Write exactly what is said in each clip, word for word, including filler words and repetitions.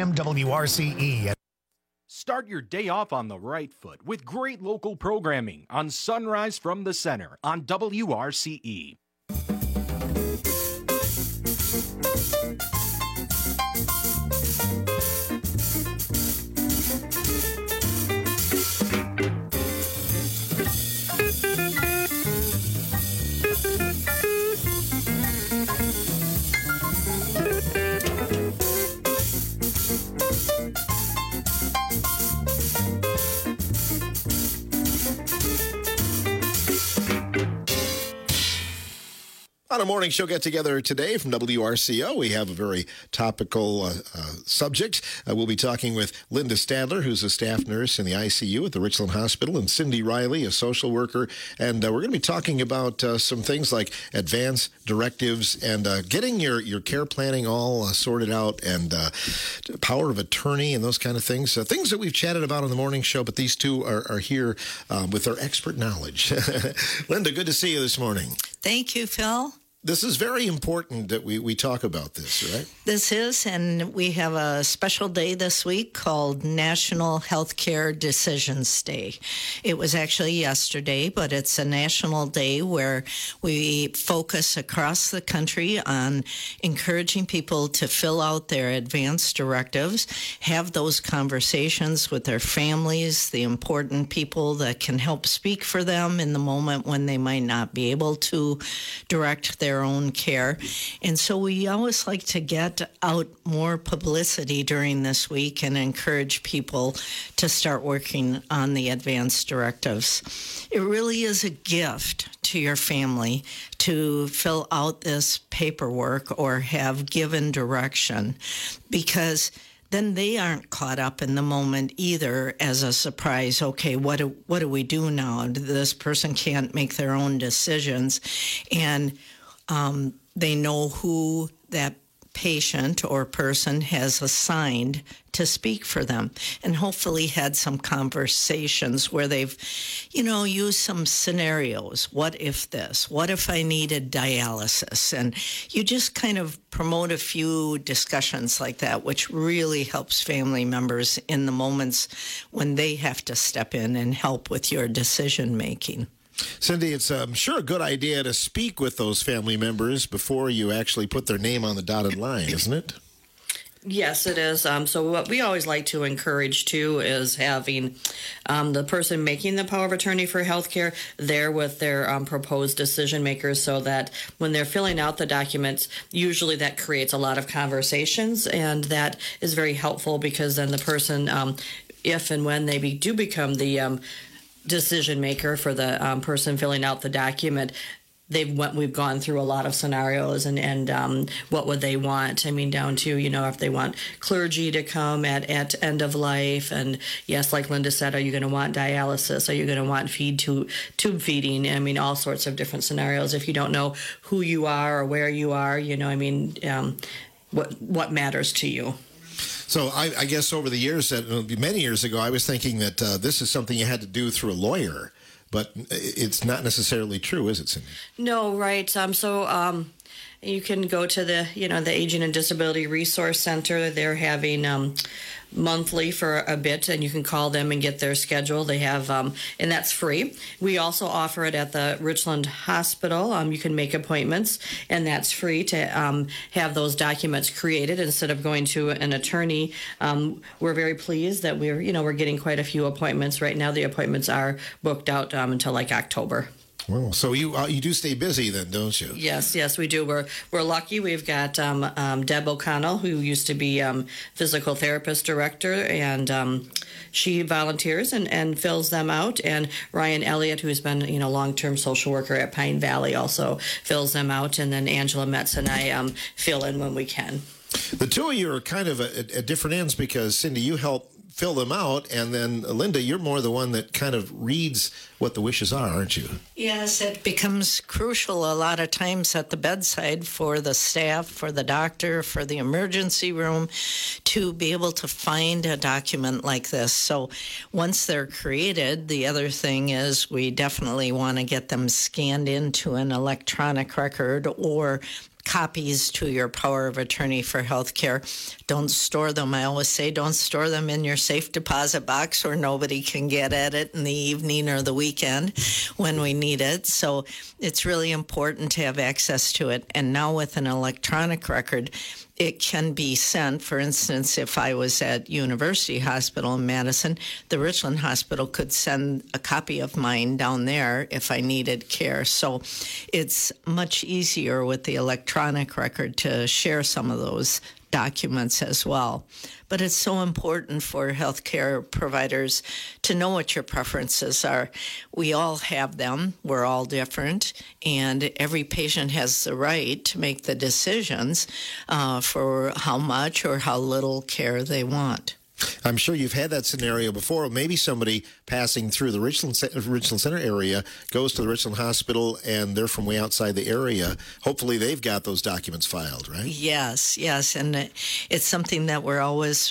M W R C E. Start your day off on the right foot with great local programming on Sunrise from the Center on W R C E. On a morning show get-together today from W R C O, we have a very topical uh, uh, subject. Uh, we'll be talking with Linda Stadler, who's a staff nurse in the I C U at the Richland Hospital, and Cindy Riley, a social worker. And uh, we're going to be talking about uh, some things like advance directives and uh, getting your, your care planning all uh, sorted out, and uh, power of attorney and those kind of things. Uh, things that we've chatted about on the morning show, but these two are, are here uh, with their expert knowledge. Linda, good to see you this morning. Thank you, Phil. This is very important that we, we talk about this, right? This is, and we have a special day this week called National Healthcare Decisions Day. It was actually yesterday, but it's a national day where we focus across the country on encouraging people to fill out their advance directives, have those conversations with their families, the important people that can help speak for them in the moment when they might not be able to direct their own care. And so we always like to get out more publicity during this week and encourage people to start working on the advance directives. It really is a gift to your family to fill out this paperwork or have given direction, because then they aren't caught up in the moment either as a surprise. Okay, what do, what do we do now? This person can't make their own decisions. And Um, they know who that patient or person has assigned to speak for them, and hopefully had some conversations where they've, you know, used some scenarios. What if this? What if I needed dialysis? And you just kind of promote a few discussions like that, which really helps family members in the moments when they have to step in and help with your decision making. Cindy, it's I'm sure a good idea to speak with those family members before you actually put their name on the dotted line, isn't it? Yes, it is. Um, so what we always like to encourage, too, is having um, the person making the power of attorney for healthcare there with their um, proposed decision makers, so that when they're filling out the documents, usually that creates a lot of conversations, and that is very helpful, because then the person, um, if and when they be, do become the um, decision maker for the um, person filling out the document, they've went, we've gone through a lot of scenarios and, and um, what would they want? I mean, down to, you know, if they want clergy to come at, at end of life. And yes, like Linda said, are you going to want dialysis? Are you going to want feed to tube feeding? I mean, all sorts of different scenarios. If you don't know who you are or where you are, you know, I mean, um, what what matters to you? So I, I guess over the years, that many years ago, I was thinking that uh, this is something you had to do through a lawyer, but it's not necessarily true, is it, Cindy? No, right. Um, so um, you can go to the, you know, the Aging and Disability Resource Center. They're having um, monthly for a bit, and you can call them and get their schedule. They have, um, and that's free. We also offer it at the Richland Hospital. Um, you can make appointments, and that's free to um, have those documents created instead of going to an attorney. Um, we're very pleased that we're, you know, we're getting quite a few appointments right now. The appointments are booked out um, until like October. Well, so you uh, you do stay busy then, don't you? Yes, yes, we do. We're we're lucky. We've got um, um, Deb O'Connell, who used to be um, physical therapist director, and um, she volunteers and, and fills them out. And Ryan Elliott, who's been, you know, long-term social worker at Pine Valley, also fills them out. And then Angela Metz and I um, fill in when we can. The two of you are kind of at, at different ends, because Cindy, you help fill them out, and then Linda, you're more the one that kind of reads what the wishes are, aren't you? Yes, it becomes crucial a lot of times at the bedside for the staff, for the doctor, for the emergency room, to be able to find a document like this. So once they're created, the other thing is we definitely want to get them scanned into an electronic record or copies to your power of attorney for healthcare. Don't store them. I always say don't store them in your safe deposit box where nobody can get at it in the evening or the weekend when we need it. So it's really important to have access to it. And now with an electronic record, it can be sent. For instance, if I was at University Hospital in Madison, the Richland Hospital could send a copy of mine down there if I needed care. So it's much easier with the electronic record to share some of those documents as well. But it's so important for healthcare providers to know what your preferences are. We all have them. We're all different. And every patient has the right to make the decisions uh, for how much or how little care they want. I'm sure you've had that scenario before. Maybe somebody passing through the Richland, Richland Center area goes to the Richland Hospital and they're from way outside the area. Hopefully they've got those documents filed, right? Yes, yes. And it's something that we're always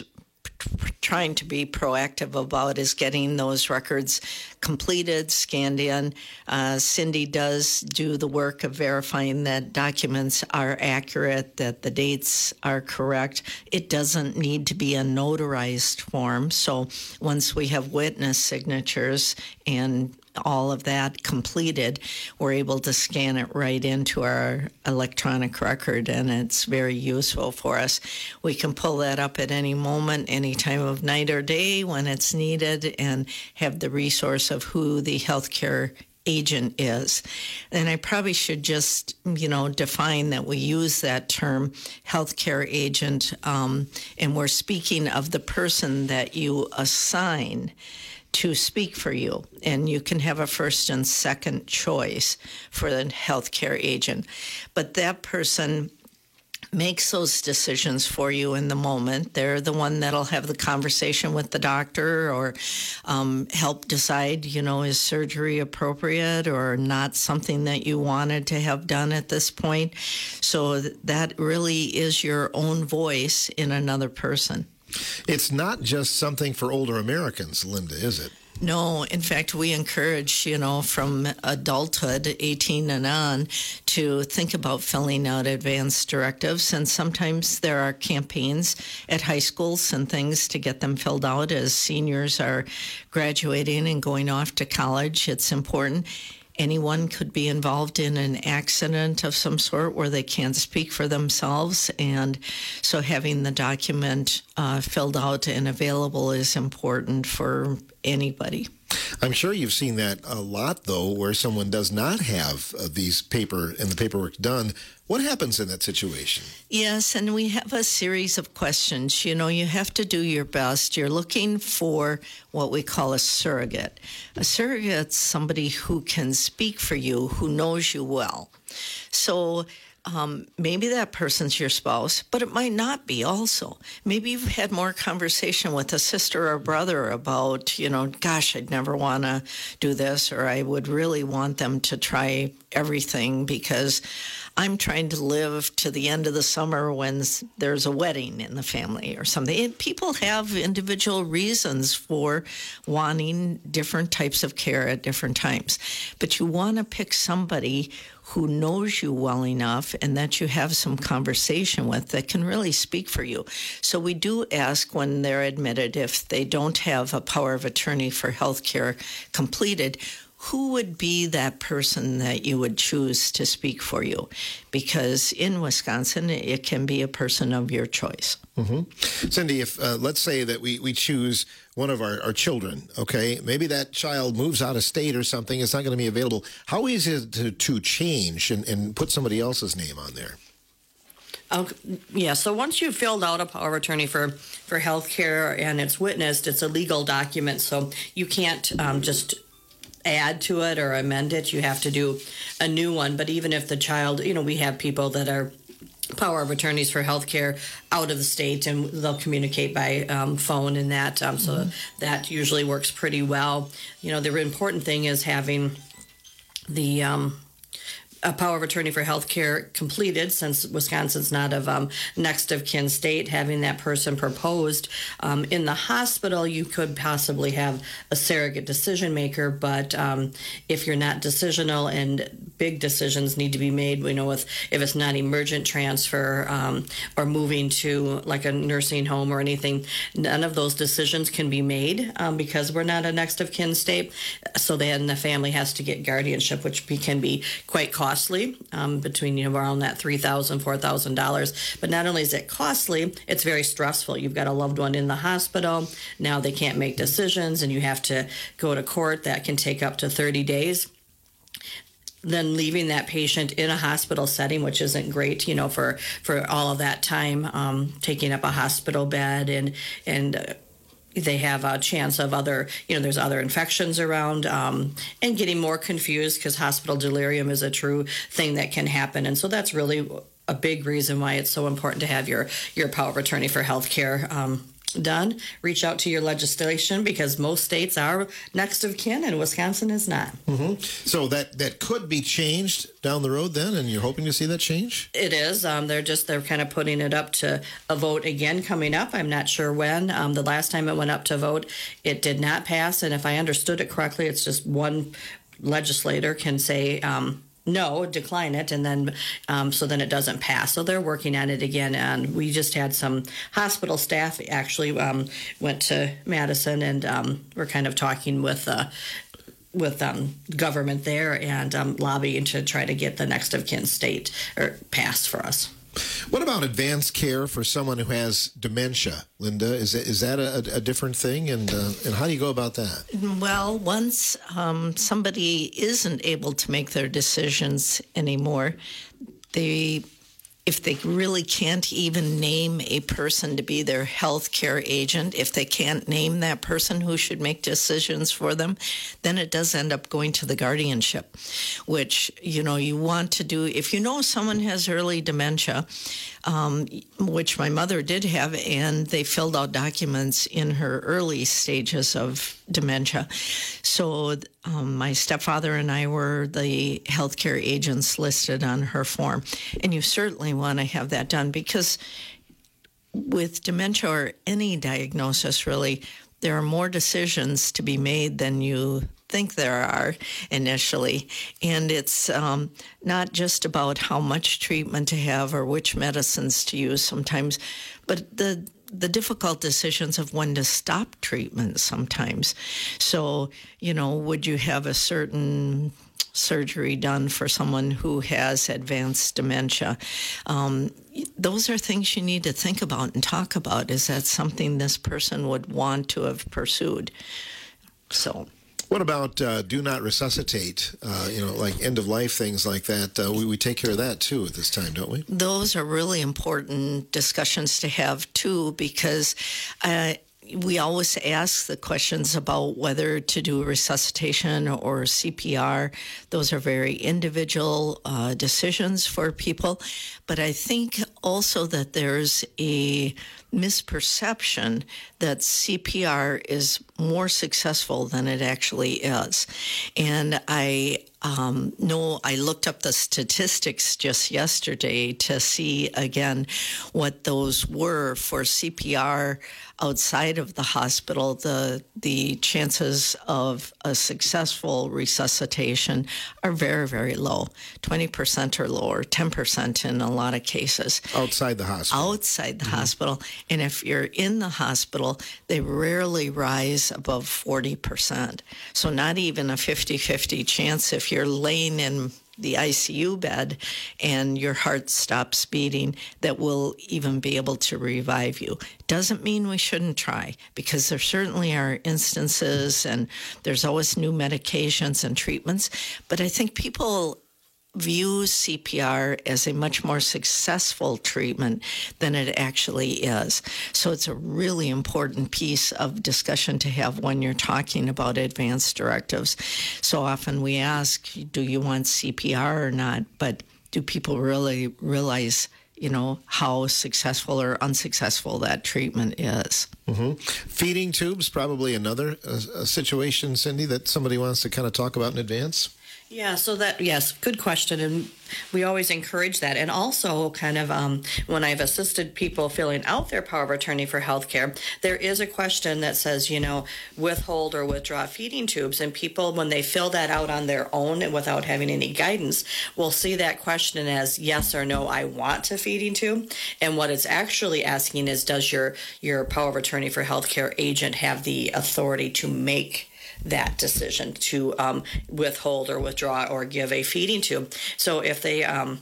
trying to be proactive about, is getting those records completed, scanned in. Uh, Cindy does do the work of verifying that documents are accurate, that the dates are correct. It doesn't need to be a notarized form. So once we have witness signatures and all of that completed, we're able to scan it right into our electronic record, and it's very useful for us. We can pull that up at any moment, any time of night or day when it's needed, and have the resource of who the healthcare agent is. And I probably should just, you know, define that we use that term healthcare agent, um, and we're speaking of the person that you assign to speak for you. And you can have a first and second choice for the healthcare agent. But that person makes those decisions for you in the moment. They're the one that'll have the conversation with the doctor or um, help decide, you know, is surgery appropriate or not something that you wanted to have done at this point. So that really is your own voice in another person. It's not just something for older Americans, Linda, is it? No, in fact, we encourage, you know, from adulthood, eighteen and on, to think about filling out advance directives. And sometimes there are campaigns at high schools and things to get them filled out as seniors are graduating and going off to college. It's important. Anyone could be involved in an accident of some sort where they can't speak for themselves. And so having the document uh, filled out and available is important for anybody. I'm sure you've seen that a lot, though, where someone does not have uh, these paper and the paperwork done. What happens in that situation? Yes, and we have a series of questions. You know, you have to do your best. You're looking for what we call a surrogate. A surrogate's somebody who can speak for you, who knows you well. So Um, maybe that person's your spouse, but it might not be also. Maybe you've had more conversation with a sister or brother about, you know, gosh, I'd never want to do this, or I would really want them to try everything because I'm trying to live to the end of the summer when there's a wedding in the family or something. And people have individual reasons for wanting different types of care at different times. But you want to pick somebody who knows you well enough and that you have some conversation with that can really speak for you. So we do ask when they're admitted, if they don't have a power of attorney for health care completed, who would be that person that you would choose to speak for you? Because in Wisconsin, it can be a person of your choice. Mm-hmm. Cindy, if uh, let's say that we, we choose one of our, our children, okay, maybe that child moves out of state or something, it's not going to be available. How easy is it to, to change and, and put somebody else's name on there? Okay. Yeah, so once you've filled out a power of attorney for, for health care and it's witnessed, it's a legal document, so you can't um, just add to it or amend it. You have to do a new one. But even if the child, you know, we have people that are power of attorneys for healthcare out of the state, and they'll communicate by um, phone and that. Um, so mm-hmm. that usually works pretty well. You know, the important thing is having the um, a power of attorney for health care completed, since Wisconsin's not of um, next of kin state, having that person proposed. Um, in the hospital, you could possibly have a surrogate decision maker, but um, if you're not decisional and big decisions need to be made, we know with, if it's not emergent transfer um, or moving to like a nursing home or anything, none of those decisions can be made um, because we're not a next of kin state. So then the family has to get guardianship, which be, can be quite costly, um, between, you know, around that three thousand dollars, four thousand dollars. But not only is it costly, it's very stressful. You've got a loved one in the hospital. Now they can't make decisions, and you have to go to court. That can take up to thirty days. Then leaving that patient in a hospital setting, which isn't great, you know, for, for all of that time, um, taking up a hospital bed, and and uh, they have a chance of other, you know, there's other infections around, um, and getting more confused because hospital delirium is a true thing that can happen. And so that's really a big reason why it's so important to have your, your power of attorney for health care um, done. Reach out to your legislation, because most states are next of kin and Wisconsin is not. Mm-hmm. So that, that could be changed down the road then, and you're hoping to see that change? It is. Um, they're just, they're kind of putting it up to a vote again coming up. I'm not sure when. Um, the last time it went up to vote, it did not pass. And if I understood it correctly, it's just one legislator can say, um, no, decline it, and then um, so then it doesn't pass. So they're working on it again, and we just had some hospital staff actually um, went to Madison, and um, we're kind of talking with uh, with um, government there and um, lobbying to try to get the next of kin state or passed for us. What about advanced care for someone who has dementia, Linda? Is that, is that a, a different thing, and uh, and how do you go about that? Well, once um, somebody isn't able to make their decisions anymore, they, if they really can't even name a person to be their health care agent, if they can't name that person who should make decisions for them, then it does end up going to the guardianship, which, you know, you want to do. If you know someone has early dementia, um, which my mother did have, and they filled out documents in her early stages of dementia. So um, my stepfather and I were the healthcare agents listed on her form. And you certainly want to have that done, because with dementia or any diagnosis, really, there are more decisions to be made than you think there are initially. And it's um, not just about how much treatment to have or which medicines to use sometimes, but the the difficult decisions of when to stop treatment sometimes. So, you know, would you have a certain surgery done for someone who has advanced dementia? Um, those are things you need to think about and talk about. Is that something this person would want to have pursued? So... What about uh, do not resuscitate, uh, you know, like end-of-life things like that? Uh, we, we take care of that, too, at this time, don't we? Those are really important discussions to have, too, because uh, we always ask the questions about whether to do resuscitation or C P R. Those are very individual uh, decisions for people. But I think also that there's a misperception that C P R is more successful than it actually is. And I um, know I looked up the statistics just yesterday to see again what those were for C P R outside of the hospital. The the chances of a successful resuscitation are very, very low. twenty percent or lower, ten percent in a lot of cases. Outside the hospital. Outside the mm-hmm. hospital. And if you're in the hospital, they rarely rise above forty percent. So not even a fifty-fifty chance if you're laying in the I C U bed and your heart stops beating that will even be able to revive you. Doesn't mean we shouldn't try, because there certainly are instances and there's always new medications and treatments. But I think people view C P R as a much more successful treatment than it actually is. So it's a really important piece of discussion to have when you're talking about advance directives. So often we ask, do you want C P R or not? But do people really realize, you know, how successful or unsuccessful that treatment is? Mm-hmm. Feeding tubes, probably another uh, situation, Cindy, that somebody wants to kind of talk about in advance. Yeah, so that, yes, good question. And we always encourage that. And also, kind of, um, when I've assisted people filling out their power of attorney for healthcare, there is a question that says, you know, withhold or withdraw feeding tubes. And people, when they fill that out on their own and without having any guidance, will see that question as yes or no, I want a feeding tube. And what it's actually asking is, does your, your power of attorney for healthcare agent have the authority to make that decision to um, withhold or withdraw or give a feeding tube? So if they um,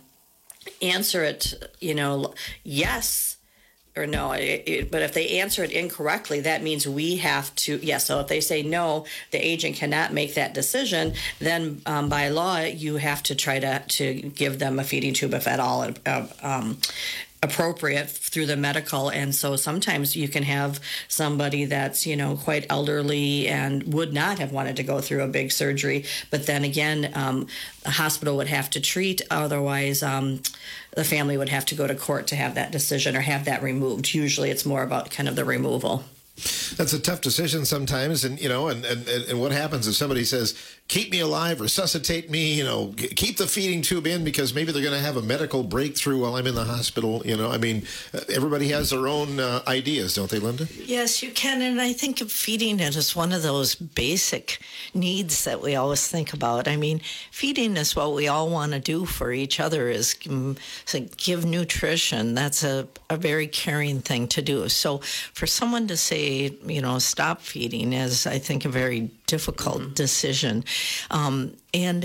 answer it, you know, yes or no, it, it, but if they answer it incorrectly, that means we have to, yes. Yeah, so if they say no, the agent cannot make that decision, then um, by law, you have to try to, to give them a feeding tube, if at all uh, um, appropriate through the medical. And so sometimes you can have somebody that's, you know, quite elderly and would not have wanted to go through a big surgery. But then again, um, the hospital would have to treat. Otherwise, um, the family would have to go to court to have that decision or have that removed. Usually it's more about kind of the removal. That's a tough decision sometimes, and you know, and, and, and what happens if somebody says, keep me alive, resuscitate me, you know, keep the feeding tube in because maybe they're going to have a medical breakthrough while I'm in the hospital, you know. I mean, everybody has their own uh, ideas, don't they, Linda? Yes, you can, and I think of feeding it as one of those basic needs that we always think about. I mean, feeding is what we all want to do for each other, is um, so give nutrition. That's a, a very caring thing to do. So for someone to say, you know, stop feeding is, I think, a very difficult mm-hmm. decision. Um, and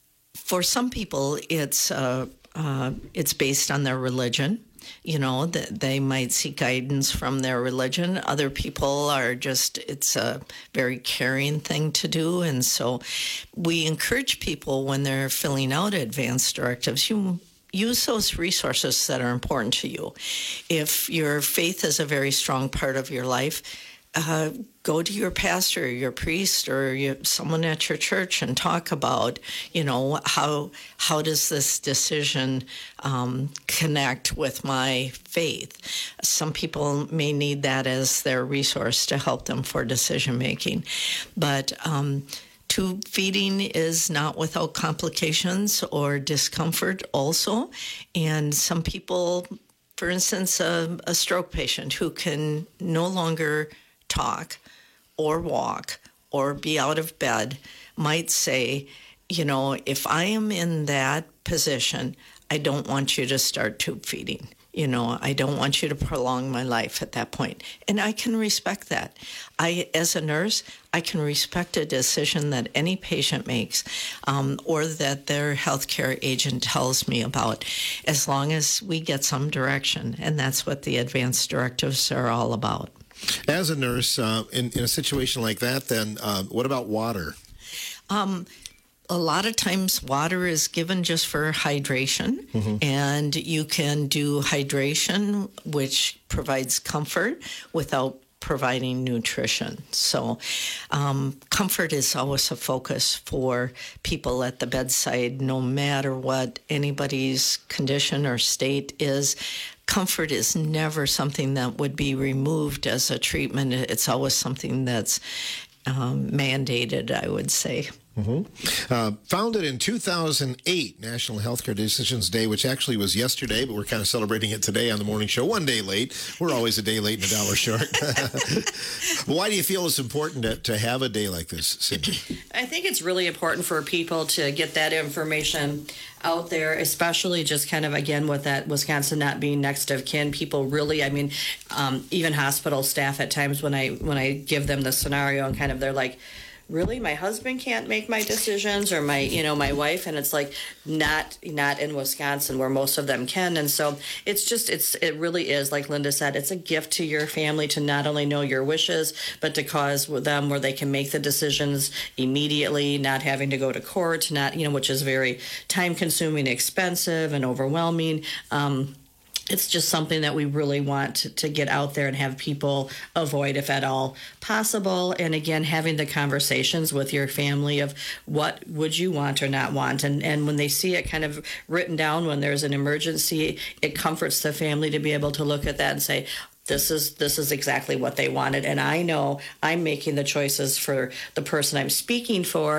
for some people, it's uh, uh, it's based on their religion. You know, that they might seek guidance from their religion. Other people are just, it's a very caring thing to do. And so we encourage people when they're filling out advance directives, you use those resources that are important to you. If your faith is a very strong part of your life, uh, go to your pastor, your priest, or your, someone at your church and talk about, you know, how how does this decision um, connect with my faith? Some people may need that as their resource to help them for decision making. But um, tube feeding is not without complications or discomfort also. And some people, for instance, a, a stroke patient who can no longer talk or walk or be out of bed might say, you know, if I am in that position, I don't want you to start tube feeding. You know, I don't want you to prolong my life at that point. And I can respect that. I, as a nurse, I can respect a decision that any patient makes um, or that their healthcare agent tells me about, as long as we get some direction. And that's what the advance directives are all about. As a nurse, uh, in, in a situation like that, then uh, what about water? Um, a lot of times water is given just for hydration, mm-hmm. and you can do hydration, which provides comfort without providing nutrition. So um, comfort is always a focus for people at the bedside, no matter what anybody's condition or state is. Comfort is never something that would be removed as a treatment. It's always something that's um, mandated, I would say. Mm-hmm. Uh, founded in two thousand eight, National Healthcare Decisions Day, which actually was yesterday, but we're kind of celebrating it today on the morning show. One day late. We're always a day late and a dollar short. Why do you feel it's important to, to have a day like this, Cindy? I think it's really important for people to get that information out there, especially just kind of, again, with that Wisconsin not being next of kin. People really, I mean, um, even hospital staff at times when I when I give them the scenario and kind of they're like, really, my husband can't make my decisions, or my, you know, my wife, and it's like not not in Wisconsin where most of them can. And so it's just, it's it really is, like Linda said, it's a gift to your family to not only know your wishes, but to cause them where they can make the decisions immediately, not having to go to court, not, you know, which is very time consuming, expensive, and overwhelming. Um, It's just something that we really want to, to get out there and have people avoid if at all possible. And again, having the conversations with your family of what would you want or not want. And, and when they see it kind of written down when there's an emergency, it comforts the family to be able to look at that and say, This is this is exactly what they wanted. And I know I'm making the choices for the person I'm speaking for,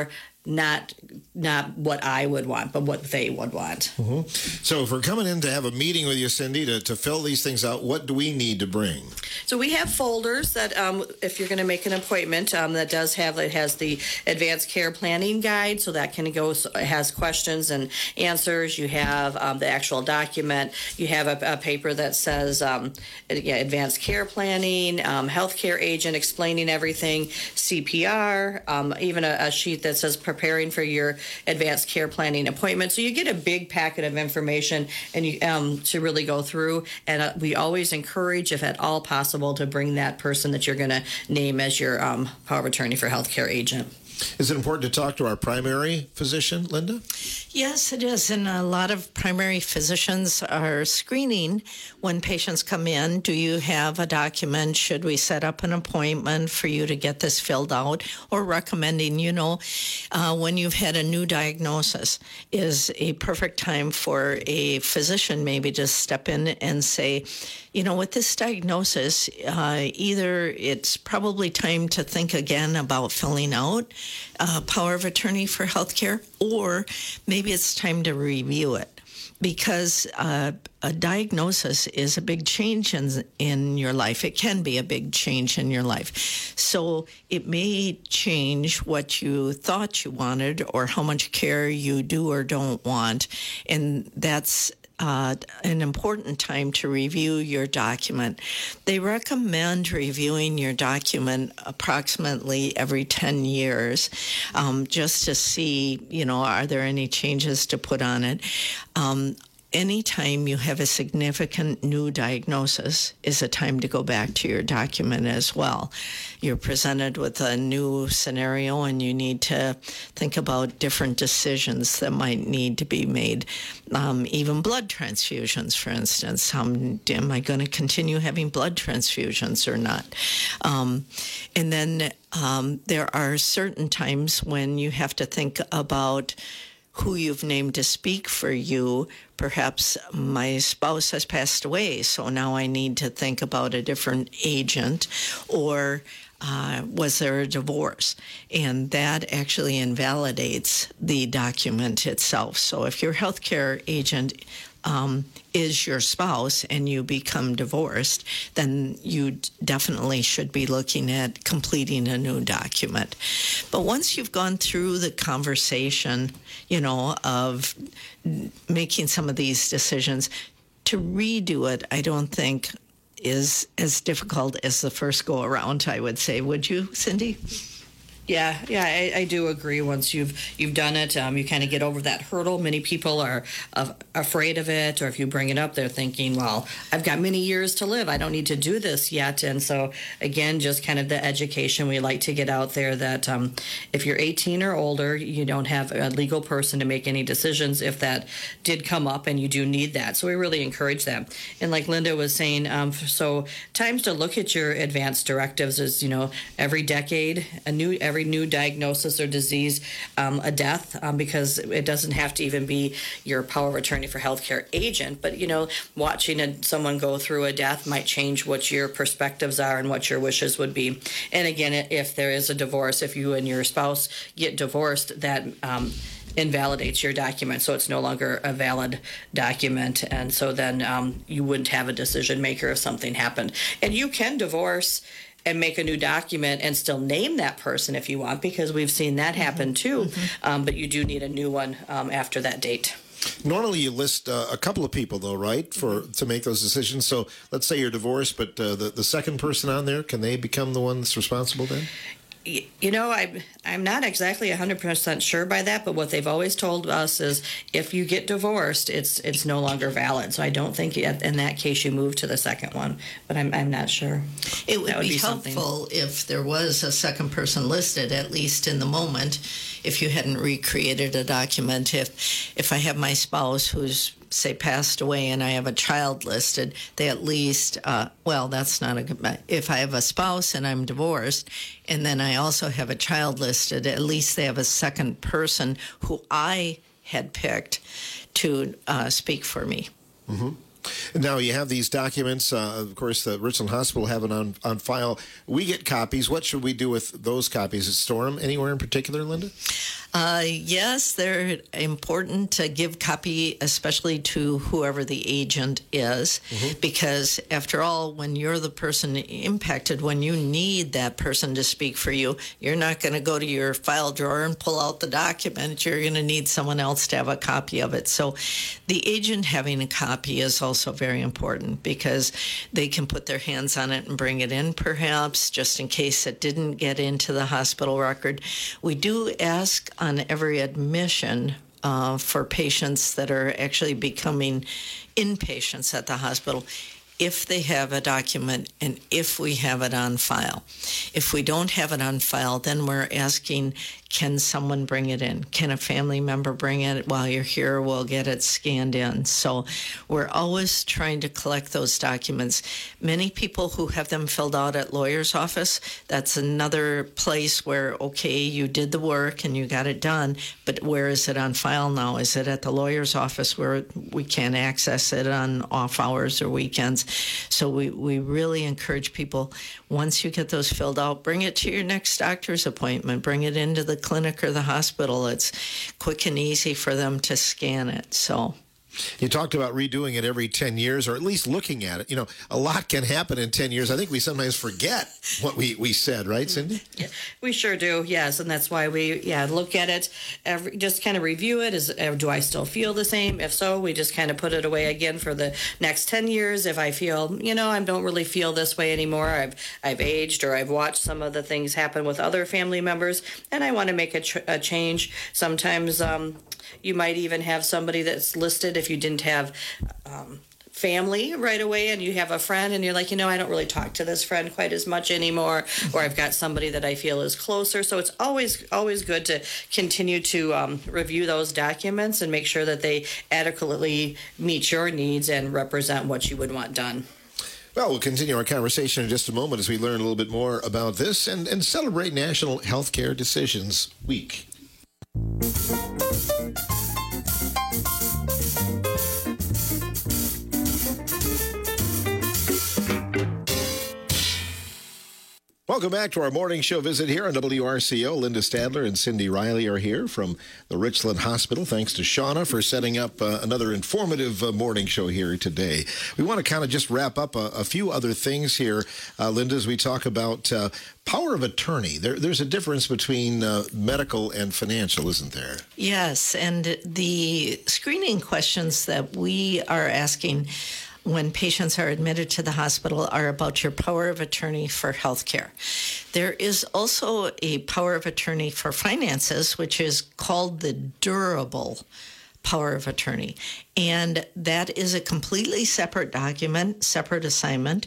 not not what I would want, but what they would want. Mm-hmm. So if we're coming in to have a meeting with you, Cindy, to, to fill these things out, what do we need to bring? So we have folders that, um, if you're going to make an appointment, um, that does have, it has the advanced care planning guide, so that can go, so it has questions and answers. You have um, the actual document. You have a, a paper that says um, yeah, advanced care planning, um, healthcare agent explaining everything, C P R, um, even a, a sheet that says preparing for your advanced care planning appointment. So you get a big packet of information and you um, to really go through. And uh, we always encourage, if at all possible, to bring that person that you're going to name as your um, power of attorney for healthcare agent. Is it important to talk to our primary physician, Linda? Yes, it is. And a lot of primary physicians are screening when patients come in. Do you have a document? Should we set up an appointment for you to get this filled out? Or recommending, you know, uh, when you've had a new diagnosis is a perfect time for a physician maybe to step in and say, you know, with this diagnosis, uh, either it's probably time to think again about filling out uh, power of attorney for healthcare, or maybe it's time to review it, because uh, a diagnosis is a big change in, in your life. It can be a big change in your life. So it may change what you thought you wanted or how much care you do or don't want. And that's Uh, an important time to review your document. They recommend reviewing your document approximately every ten years, um, just to see, you know, are there any changes to put on it. Um, Anytime you have a significant new diagnosis is a time to go back to your document as well. You're presented with a new scenario and you need to think about different decisions that might need to be made. Um, even blood transfusions, for instance. Um, am I going to continue having blood transfusions or not? Um, and then um, there are certain times when you have to think about who you've named to speak for you. Perhaps my spouse has passed away, so now I need to think about a different agent, or uh, was there a divorce? And that actually invalidates the document itself. So if your healthcare agent um, is your spouse and you become divorced, then you definitely should be looking at completing a new document. But once you've gone through the conversation, you know, of making some of these decisions, to redo it, I don't think is as difficult as the first go around, I would say. Would you, Cindy? Yeah, yeah, I, I do agree. Once you've you've done it, um, you kind of get over that hurdle. Many people are uh, afraid of it, or if you bring it up, they're thinking, well, I've got many years to live. I don't need to do this yet. And so, again, just kind of the education we like to get out there that um, if you're eighteen or older, you don't have a legal person to make any decisions if that did come up and you do need that. So we really encourage that. And like Linda was saying, um, so times to look at your advanced directives is, you know, every decade, a new every new diagnosis or disease, um, a death, um, because it doesn't have to even be your power of attorney for healthcare agent. But, you know, watching a, someone go through a death might change what your perspectives are and what your wishes would be. And again, if there is a divorce, if you and your spouse get divorced, that um, invalidates your document, so it's no longer a valid document, and so then um, you wouldn't have a decision maker if something happened. And you can divorce and make a new document and still name that person if you want, because we've seen that happen too. Mm-hmm. Um, but you do need a new one um, after that date. Normally you list uh, a couple of people, though, right, for to make those decisions. So let's say you're divorced, but uh, the, the second person on there, can they become the one that's responsible then? You know, I, I'm not exactly one hundred percent sure by that, but what they've always told us is if you get divorced, it's it's no longer valid. So I don't think in that case you move to the second one, but I'm I'm not sure. It would, would be, be helpful something. If there was a second person listed, at least in the moment, if you hadn't recreated a document. If, if I have my spouse who's, say, passed away and I have a child listed, they at least, uh, well, that's not a good, if I have a spouse and I'm divorced and then I also have a child listed, at least they have a second person who I had picked to uh, speak for me. Mm-hmm. Now, you have these documents. Uh, of course, the Richland Hospital have it on, on file. We get copies. What should we do with those copies? Store them anywhere in particular, Linda? Uh, yes, they're important to give copy, especially to whoever the agent is, mm-hmm. because after all, when you're the person impacted, when you need that person to speak for you, you're not going to go to your file drawer and pull out the document. You're going to need someone else to have a copy of it. So the agent having a copy is also very important because they can put their hands on it and bring it in, perhaps, just in case it didn't get into the hospital record. We do ask on every admission uh, for patients that are actually becoming inpatients at the hospital if they have a document and if we have it on file. If we don't have it on file, then we're asking, can someone bring it in? Can a family member bring it? While you're here, we'll get it scanned in. So we're always trying to collect those documents. Many people who have them filled out at lawyer's office, that's another place where, okay, you did the work and you got it done, but where is it on file now? Is it at the lawyer's office where we can't access it on off hours or weekends? So we, we really encourage people, once you get those filled out, bring it to your next doctor's appointment, bring it into the clinic or the hospital. It's quick and easy for them to scan it. So you talked about redoing it every ten years, or at least looking at it. You know, a lot can happen in ten years. I think we sometimes forget what we, we said, right, Cindy? Yeah, we sure do, yes. And that's why we, yeah, look at it, every, just kind of review it. Is, do I still feel the same? If so, we just kind of put it away again for the next ten years. If I feel, you know, I don't really feel this way anymore, I've, I've aged, or I've watched some of the things happen with other family members, and I want to make a, tr- a change. Sometimes um, you might even have somebody that's listed if you didn't have um, family right away and you have a friend and you're like, you know, I don't really talk to this friend quite as much anymore, or I've got somebody that I feel is closer. So it's always, always good to continue to um, review those documents and make sure that they adequately meet your needs and represent what you would want done. Well, we'll continue our conversation in just a moment as we learn a little bit more about this and, and celebrate National Healthcare Decisions Week. Welcome back to our morning show visit here on W R C O. Linda Stadler and Cindy Riley are here from the Richland Hospital. Thanks to Shauna for setting up uh, another informative uh, morning show here today. We want to kind of just wrap up a, a few other things here, uh, Linda, as we talk about uh, power of attorney. There, there's a difference between uh, medical and financial, isn't there? Yes, and the screening questions that we are asking when patients are admitted to the hospital are about your power of attorney for health care. There is also a power of attorney for finances, which is called the durable power of attorney. And that is a completely separate document, separate assignment.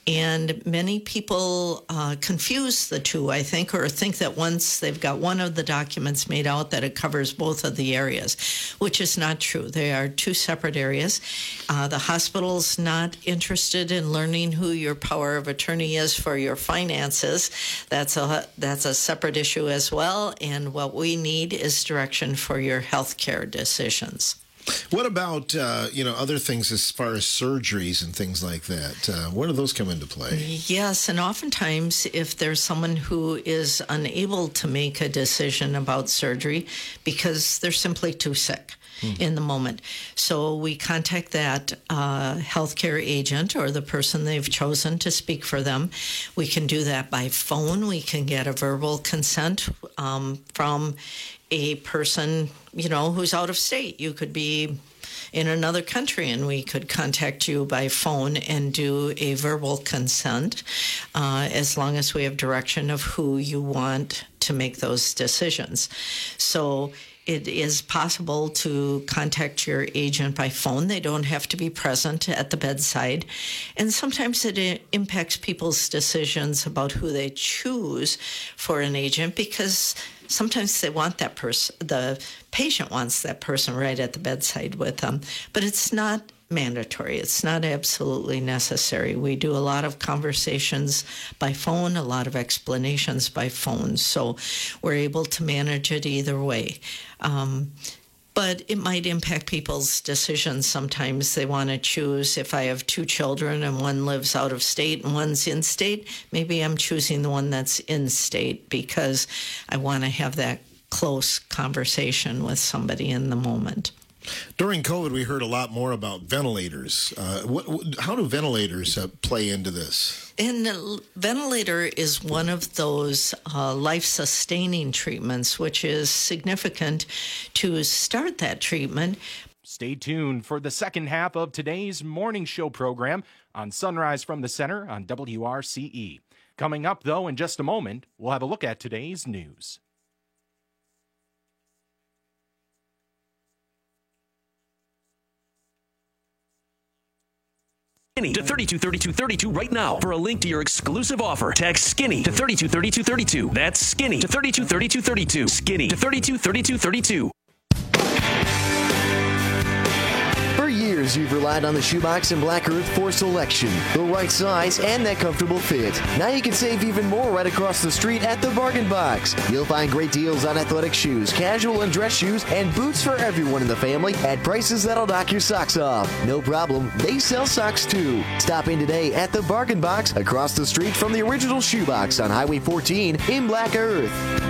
And many people uh, confuse the two, I think, or think that once they've got one of the documents made out that it covers both of the areas, which is not true. They are two separate areas. Uh, the hospital's not interested in learning who your power of attorney is for your finances. That's a, that's a separate issue as well. And what we need is direction for your health care decisions. What about, uh, you know, other things as far as surgeries and things like that? Uh, where do those come into play? Yes, and oftentimes if there's someone who is unable to make a decision about surgery because they're simply too sick hmm. in the moment. So we contact that uh, healthcare agent or the person they've chosen to speak for them. We can do that by phone. We can get a verbal consent um, from a person, you know, who's out of state. You could be in another country and we could contact you by phone and do a verbal consent uh, as long as we have direction of who you want to make those decisions. So it is possible to contact your agent by phone. They don't have to be present at the bedside. And sometimes it impacts people's decisions about who they choose for an agent because sometimes they want that person, the patient wants that person right at the bedside with them. But it's not mandatory. It's not absolutely necessary. We do a lot of conversations by phone, a lot of explanations by phone. So we're able to manage it either way. Um, but it might impact people's decisions. Sometimes they want to choose, if I have two children and one lives out of state and one's in state, maybe I'm choosing the one that's in state because I want to have that close conversation with somebody in the moment. During COVID, we heard a lot more about ventilators. Uh, what, what, how do ventilators uh, play into this? And the ventilator is one of those uh, life-sustaining treatments, which is significant to start that treatment. Stay tuned for the second half of today's morning show program on Sunrise from the Center on W R C E. Coming up, though, in just a moment, we'll have a look at today's news. Skinny to thirty-two thirty-two thirty-two right now. For a link to your exclusive offer, text Skinny to thirty-two thirty-two thirty-two. That's Skinny to thirty-two thirty-two thirty-two. Skinny to thirty-two thirty-two thirty-two. For years, you've relied on the Shoebox and Black Earth for selection, the right size, and that comfortable fit. Now you can save even more right across the street at the Bargain Box. You'll find great deals on athletic shoes, casual and dress shoes, and boots for everyone in the family at prices that'll knock your socks off. No problem, they sell socks too. Stop in today at the Bargain Box across the street from the original Shoebox on Highway fourteen in Black Earth.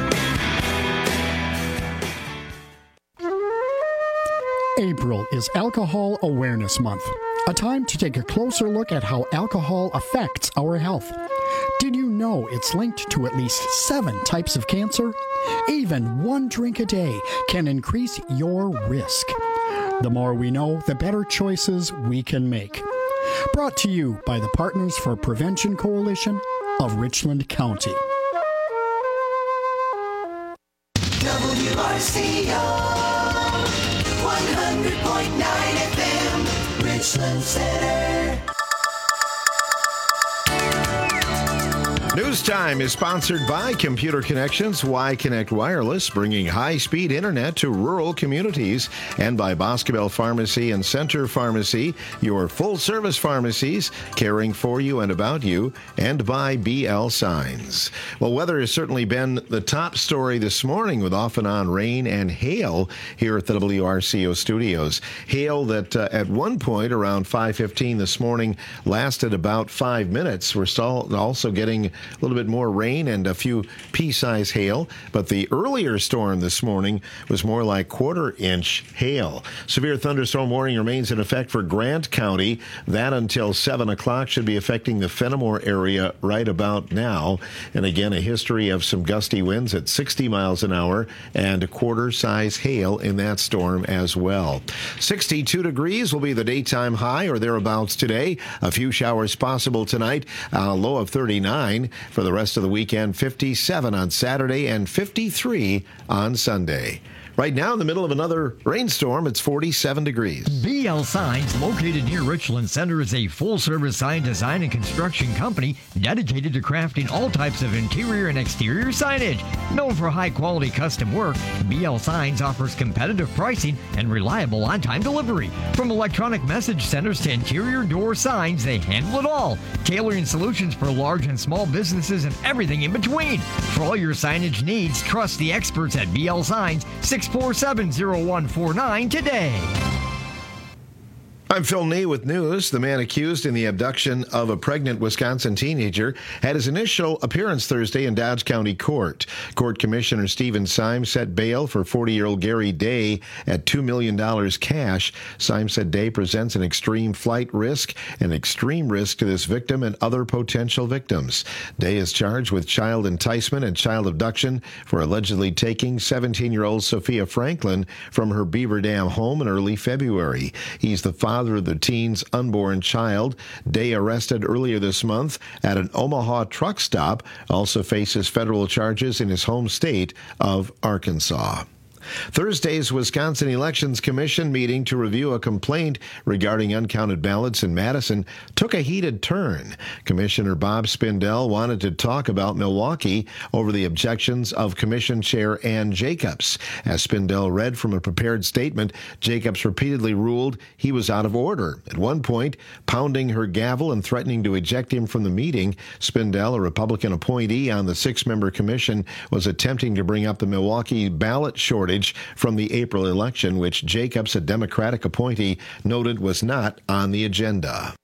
April is Alcohol Awareness Month, a time to take a closer look at how alcohol affects our health. Did you know it's linked to at least seven types of cancer? Even one drink a day can increase your risk. The more we know, the better choices we can make. Brought to you by the Partners for Prevention Coalition of Richland County. W R C O one hundred point nine F M, Richland Center. News Time is sponsored by Computer Connections, Y Connect Wireless, bringing high-speed internet to rural communities, and by Boscobel Pharmacy and Center Pharmacy, your full-service pharmacies caring for you and about you, and by B L Signs. Well, weather has certainly been the top story this morning with off-and-on rain and hail here at the W R C O studios. Hail that uh, at one point around five fifteen this morning lasted about five minutes. We're still also getting a little bit more rain and a few pea-size hail, but the earlier storm this morning was more like quarter-inch hail. Severe thunderstorm warning remains in effect for Grant County. That until seven o'clock should be affecting the Fenimore area right about now. And again, a history of some gusty winds at sixty miles an hour and quarter-size hail in that storm as well. sixty-two degrees will be the daytime high or thereabouts today. A few showers possible tonight, a low of thirty-nine. For the rest of the weekend, fifty-seven on Saturday and fifty-three on Sunday. Right now, in the middle of another rainstorm, it's forty-seven degrees. B L Signs, located near Richland Center, is a full-service sign design and construction company dedicated to crafting all types of interior and exterior signage. Known for high-quality custom work, B L Signs offers competitive pricing and reliable on-time delivery. From electronic message centers to interior door signs, they handle it all, tailoring solutions for large and small businesses and everything in between. For all your signage needs, trust the experts at B L Signs, six four seven, zero one four nine today. I'm Phil Nee with news. The man accused in the abduction of a pregnant Wisconsin teenager had his initial appearance Thursday in Dodge County Court. Court Commissioner Stephen Symes set bail for forty-year-old Gary Day at two million dollars cash. Symes said Day presents an extreme flight risk and extreme risk to this victim and other potential victims. Day is charged with child enticement and child abduction for allegedly taking seventeen-year-old Sophia Franklin from her Beaver Dam home in early February. He's the father of the teen's unborn child. Day, arrested earlier this month at an Omaha truck stop, also faces federal charges in his home state of Arkansas. Thursday's Wisconsin Elections Commission meeting to review a complaint regarding uncounted ballots in Madison took a heated turn. Commissioner Bob Spindell wanted to talk about Milwaukee over the objections of Commission Chair Ann Jacobs. As Spindell read from a prepared statement, Jacobs repeatedly ruled he was out of order. At one point, pounding her gavel and threatening to eject him from the meeting, Spindell, a Republican appointee on the six-member commission, was attempting to bring up the Milwaukee ballot shortage footage from the April election, which Jacobs, a Democratic appointee, noted was not on the agenda.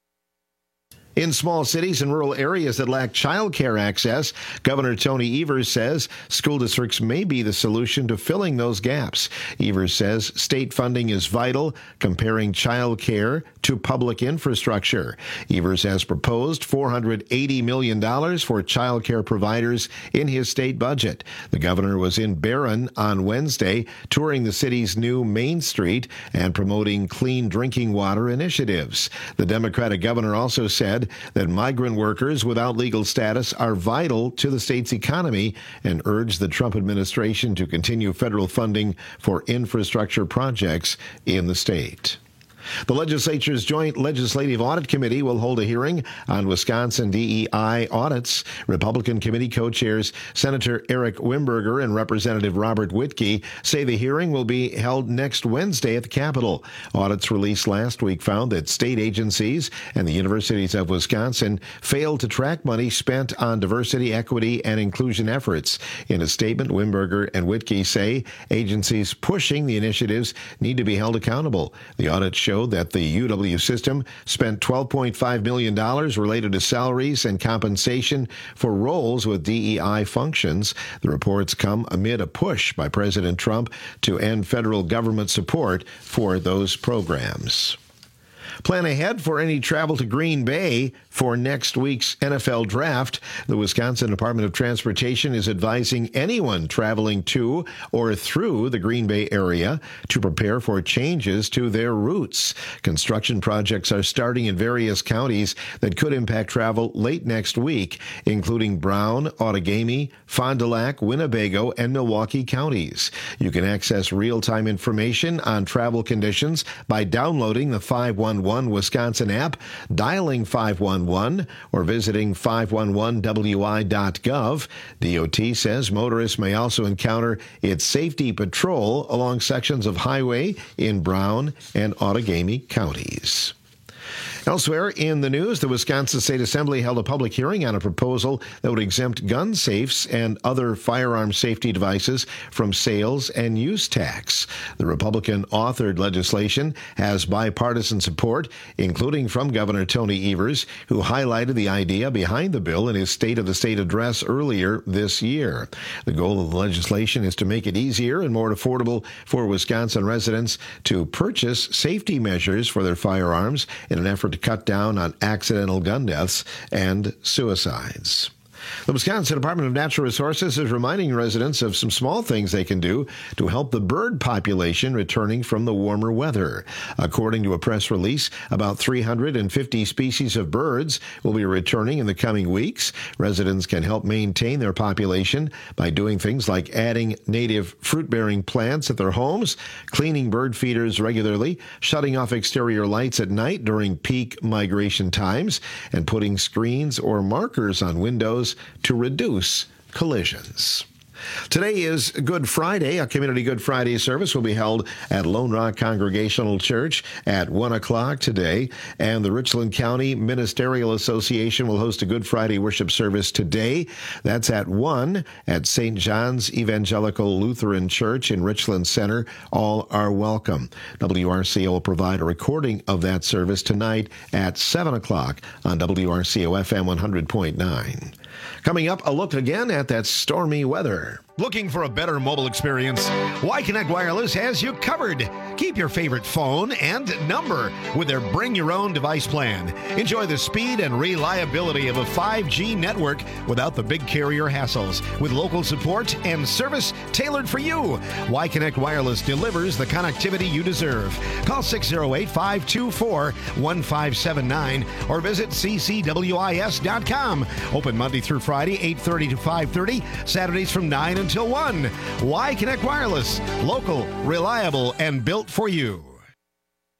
In small cities and rural areas that lack child care access, Governor Tony Evers says school districts may be the solution to filling those gaps. Evers says state funding is vital, comparing child care to public infrastructure. Evers has proposed four hundred eighty million dollars for child care providers in his state budget. The governor was in Barron on Wednesday, touring the city's new Main Street and promoting clean drinking water initiatives. The Democratic governor also said that migrant workers without legal status are vital to the state's economy and urged the Trump administration to continue federal funding for infrastructure projects in the state. The legislature's Joint Legislative Audit Committee will hold a hearing on Wisconsin D E I audits. Republican committee co-chairs Senator Eric Wimberger and Representative Robert Whitkey say the hearing will be held next Wednesday at the Capitol. Audits released last week found that state agencies and the universities of Wisconsin failed to track money spent on diversity, equity, and inclusion efforts. In a statement, Wimberger and Whitkey say agencies pushing the initiatives need to be held accountable. The audit showed that the U W system spent twelve point five million dollars related to salaries and compensation for roles with D E I functions. The reports come amid a push by President Trump to end federal government support for those programs. Plan ahead for any travel to Green Bay for next week's N F L draft. The Wisconsin Department of Transportation is advising anyone traveling to or through the Green Bay area to prepare for changes to their routes. Construction projects are starting in various counties that could impact travel late next week, including Brown, Outagamie, Fond du Lac, Winnebago, and Milwaukee counties. You can access real-time information on travel conditions by downloading the five one one Wisconsin app, dialing five one one, or visiting five one one W I dot gov. D O T says motorists may also encounter its safety patrol along sections of highway in Brown and Outagamie counties. Elsewhere in the news, the Wisconsin State Assembly held a public hearing on a proposal that would exempt gun safes and other firearm safety devices from sales and use tax. The Republican-authored legislation has bipartisan support, including from Governor Tony Evers, who highlighted the idea behind the bill in his State of the State address earlier this year. The goal of the legislation is to make it easier and more affordable for Wisconsin residents to purchase safety measures for their firearms in an effort to cut down on accidental gun deaths and suicides. The Wisconsin Department of Natural Resources is reminding residents of some small things they can do to help the bird population returning from the warmer weather. According to a press release, about three hundred fifty species of birds will be returning in the coming weeks. Residents can help maintain their population by doing things like adding native fruit-bearing plants at their homes, cleaning bird feeders regularly, shutting off exterior lights at night during peak migration times, and putting screens or markers on windows to reduce collisions. Today is Good Friday. A Community Good Friday service will be held at Lone Rock Congregational Church at one o'clock today, and the Richland County Ministerial Association will host a Good Friday worship service today. That's at one at Saint John's Evangelical Lutheran Church in Richland Center. All are welcome. W R C O will provide a recording of that service tonight at seven o'clock on W R C O F M one hundred point nine. Coming up, a look again at that stormy weather. Looking for a better mobile experience? Y-Connect Wireless has you covered. Keep your favorite phone and number with their Bring Your Own Device plan. Enjoy the speed and reliability of a five G network without the big carrier hassles, with local support and service tailored for you. Y-Connect Wireless delivers the connectivity you deserve. Call six oh eight, five two four, one five seven nine or visit c c w i s dot com. Open Monday through Friday, eight thirty to five thirty, Saturdays from nine until one. Y-Connect Wireless, local, reliable, and built for you.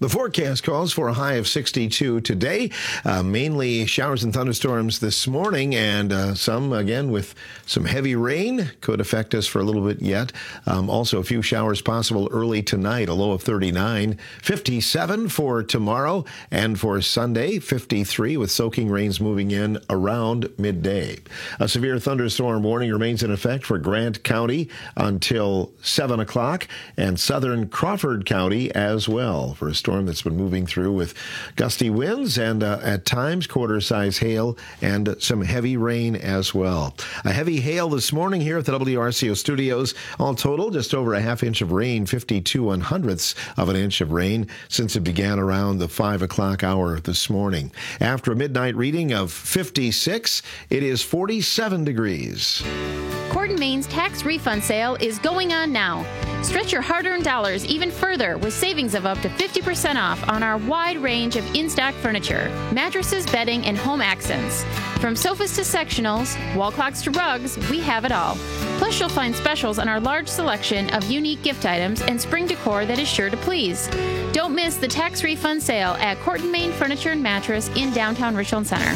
The forecast calls for a high of sixty-two today. Uh, mainly showers and thunderstorms this morning, and uh, some, again, with some heavy rain could affect us for a little bit yet. Um, also, a few showers possible early tonight, a low of thirty-nine. fifty-seven for tomorrow, and for Sunday, fifty-three, with soaking rains moving in around midday. A severe thunderstorm warning remains in effect for Grant County until seven o'clock, and southern Crawford County as well, for a storm that's been moving through with gusty winds and uh, at times quarter-size hail and some heavy rain as well. A heavy hail this morning here at the W R C O studios. All total, just over a half inch of rain, fifty-two one hundredths of an inch of rain since it began around the five o'clock hour this morning. After a midnight reading of fifty-six, it is forty-seven degrees. Court and Main's tax refund sale is going on now. Stretch your hard-earned dollars even further with savings of up to fifty percent off on our wide range of in-stock furniture, mattresses, bedding, and home accents. From sofas to sectionals, wall clocks to rugs, we have it all. Plus, you'll find specials on our large selection of unique gift items and spring decor that is sure to please. Don't miss the tax refund sale at Court and Main Furniture and Mattress in downtown Richland Center.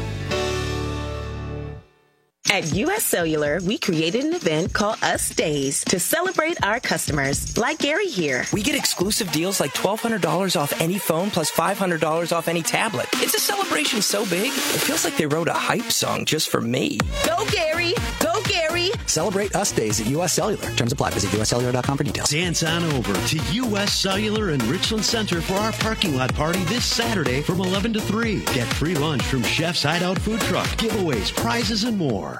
At U S Cellular, we created an event called Us Days to celebrate our customers, like Gary here. We get exclusive deals like twelve hundred dollars off any phone plus five hundred dollars off any tablet. It's a celebration so big, it feels like they wrote a hype song just for me. Go, Gary! Go, Gary! Celebrate Us Days at U S Cellular. Terms apply. Visit U S cellular dot com for details. Dance on over to U S Cellular in Richland Center for our parking lot party this Saturday from eleven to three. Get free lunch from Chef's Hideout Food Truck, giveaways, prizes, and more.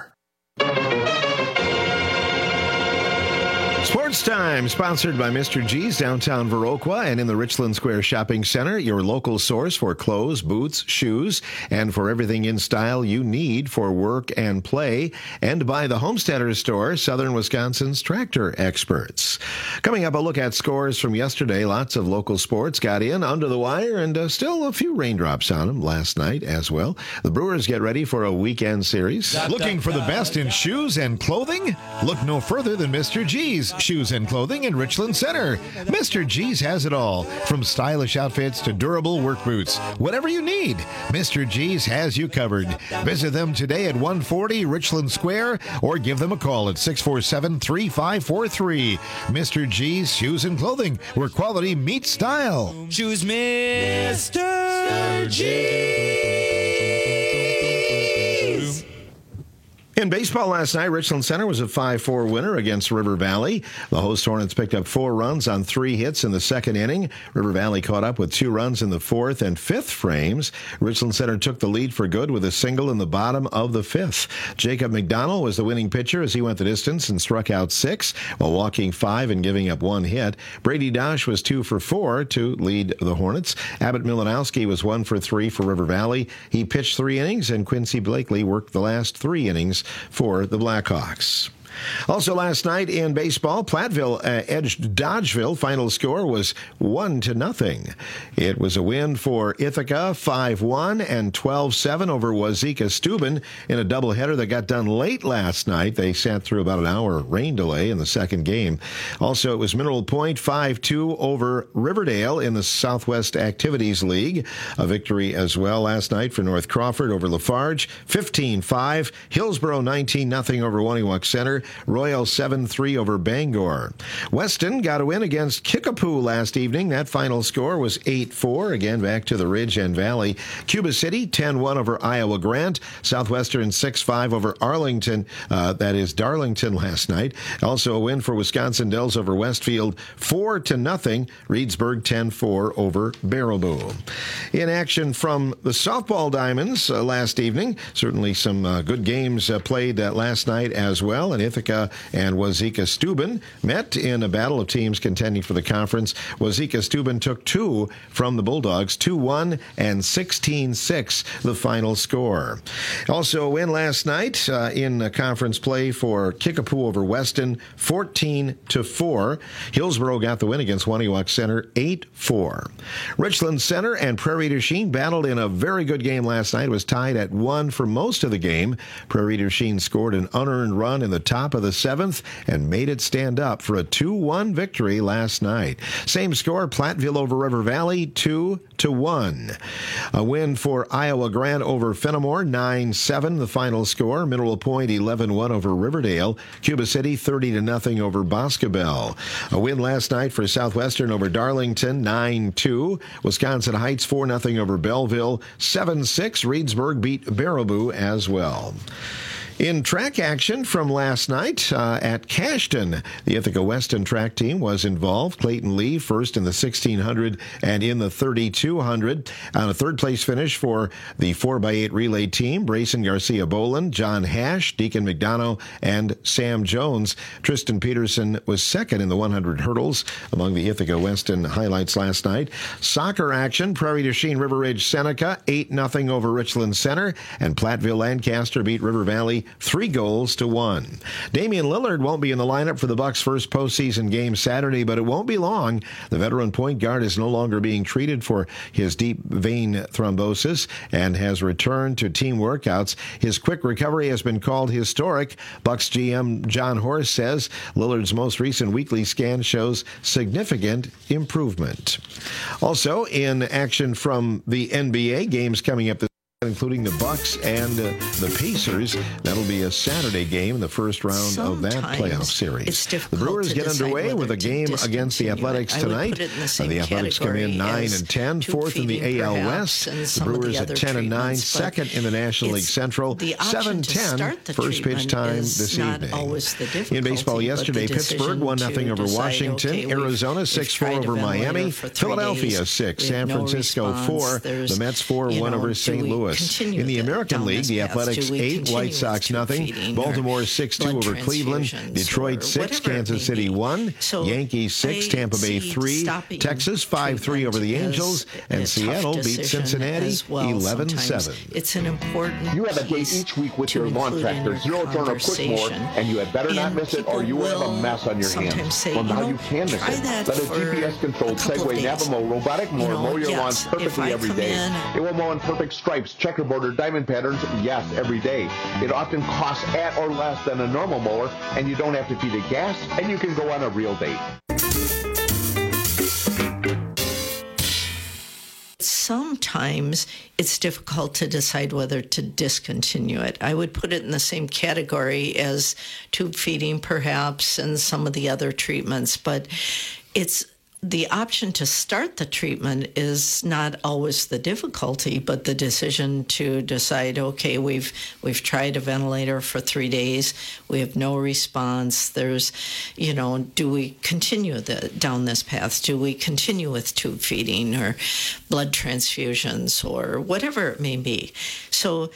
Sports Time, sponsored by Mister G's, downtown Viroqua, and in the Richland Square Shopping Center, your local source for clothes, boots, shoes, and for everything in style you need for work and play, and by the Homesteader Store, Southern Wisconsin's tractor experts. Coming up, a look at scores from yesterday. Lots of local sports got in under the wire, and uh, still a few raindrops on them last night as well. The Brewers get ready for a weekend series. Looking for the best in shoes and clothing? Look no further than Mister G's Shoes and Clothing in Richland Center. Mister G's has it all, from stylish outfits to durable work boots. Whatever you need, Mister G's has you covered. Visit them today at one forty Richland Square or give them a call at six four seven, three five four three. Mister G's Shoes and Clothing, where quality meets style. Choose Mister G. In baseball last night, Richland Center was a five four winner against River Valley. The host Hornets picked up four runs on three hits in the second inning. River Valley caught up with two runs in the fourth and fifth frames. Richland Center took the lead for good with a single in the bottom of the fifth. Jacob McDonald was the winning pitcher as he went the distance and struck out six while walking five and giving up one hit. Brady Dosh was two for four to lead the Hornets. Abbott Milanowski was one for three for River Valley. He pitched three innings, and Quincy Blakely worked the last three innings for the Blackhawks. Also last night in baseball, Platteville uh, edged Dodgeville. Final score was one to nothing. It was a win for Ithaca, five one and twelve seven over Wazeeka Steuben in a doubleheader that got done late last night. They sat through about an hour rain delay in the second game. Also, it was Mineral Point, five two over Riverdale in the Southwest Activities League. A victory as well last night for North Crawford over Lafarge, fifteen five. Hillsboro, nineteen nothing over Waniwak Center. Royal seven three over Bangor. Weston got a win against Kickapoo last evening. That final score was eight four. Again, back to the Ridge and Valley. Cuba City, ten one over Iowa Grant. Southwestern, six five over Arlington. Uh, that is Darlington last night. Also a win for Wisconsin Dells over Westfield, four to nothing. Reedsburg, ten four over Baraboo. In action from the softball Diamonds uh, last evening. Certainly some uh, good games uh, played uh, last night as well. And Ithaca and Wazeeka Steuben met in a battle of teams contending for the conference. Wazeeka Steuben took two from the Bulldogs, two one and sixteen six, the final score. Also a win last night uh, in uh, conference play for Kickapoo over Weston, fourteen to four. Hillsboro got the win against Waniwak Center, eight four. Richland Center and Prairie du Chien battled in a very good game last night. It was tied at one for most of the game. Prairie du Chien scored an unearned run in the top top of the seventh and made it stand up for a two one victory last night. Same score, Platteville over River Valley, two to one. A win for Iowa Grant over Fenimore, nine seven the final score. Mineral Point eleven one over Riverdale. Cuba City thirty to nothing over Boscobel. A win last night for Southwestern over Darlington, nine two. Wisconsin Heights four nothing over Belleville, seven six. Reedsburg beat Baraboo as well. In track action from last night uh, at Cashton, the Ithaca Weston track team was involved. Clayton Lee first in the sixteen hundred and in the thirty-two hundred. On a third-place finish for the four by eight relay team, Brayson Garcia Boland, John Hash, Deacon McDonough, and Sam Jones. Tristan Peterson was second in the one hundred hurdles among the Ithaca Weston highlights last night. Soccer action, Prairie du Chien River Ridge Seneca, eight nothing over Richland Center, and Platteville Lancaster beat River Valley three goals to one. Damian Lillard won't be in the lineup for the Bucks' first postseason game Saturday, but it won't be long. The veteran point guard is no longer being treated for his deep vein thrombosis and has returned to team workouts. His quick recovery has been called historic. Bucks G M John Horst says Lillard's most recent weekly scan shows significant improvement. Also, in action from the N B A, games coming up this including the Bucks and uh, the Pacers. That'll be a Saturday game in the first round Sometimes of that playoff series. The Brewers get underway with a game against the Athletics tonight. The, the Athletics come in nine and ten, fourth in the A L West. The Brewers at ten and nine, second in the National League Central. seven ten, first pitch time this evening. In baseball yesterday, Pittsburgh one nothing over Washington. Okay, Arizona six four over Miami. Philadelphia six, San Francisco no four. The Mets four one over Saint Louis. In the American League, the Athletics eight, White Sox nothing. Baltimore six two over Cleveland. Detroit six, Kansas City one. So Yankees six, Tampa Bay three. Texas five three over the Angels. And Seattle beat Cincinnati eleven seven. It's an important You have a date each week with your lawn tractor, Zero Turn or Quickmore, and you had better not miss it or you will have a mess on your hands. Say, well, now you, know, you can miss it. Let a G P S-controlled Segway Navimo robotic mower you know, mow your yes, lawn perfectly every day. In, it will mow in perfect stripes, checkerboard, or diamond patterns, yes, every day. It often costs at or less than a normal mower, and you don't have to feed it gas, and you can go on a real date. Sometimes it's difficult to decide whether to discontinue it. I would put it in the same category as tube feeding, perhaps, and some of the other treatments, but it's the option to start the treatment is not always the difficulty, but the decision to decide, okay, we've we've tried a ventilator for three days, we have no response. There's, you know, do we continue the, down this path? Do we continue with tube feeding or blood transfusions or whatever it may be? So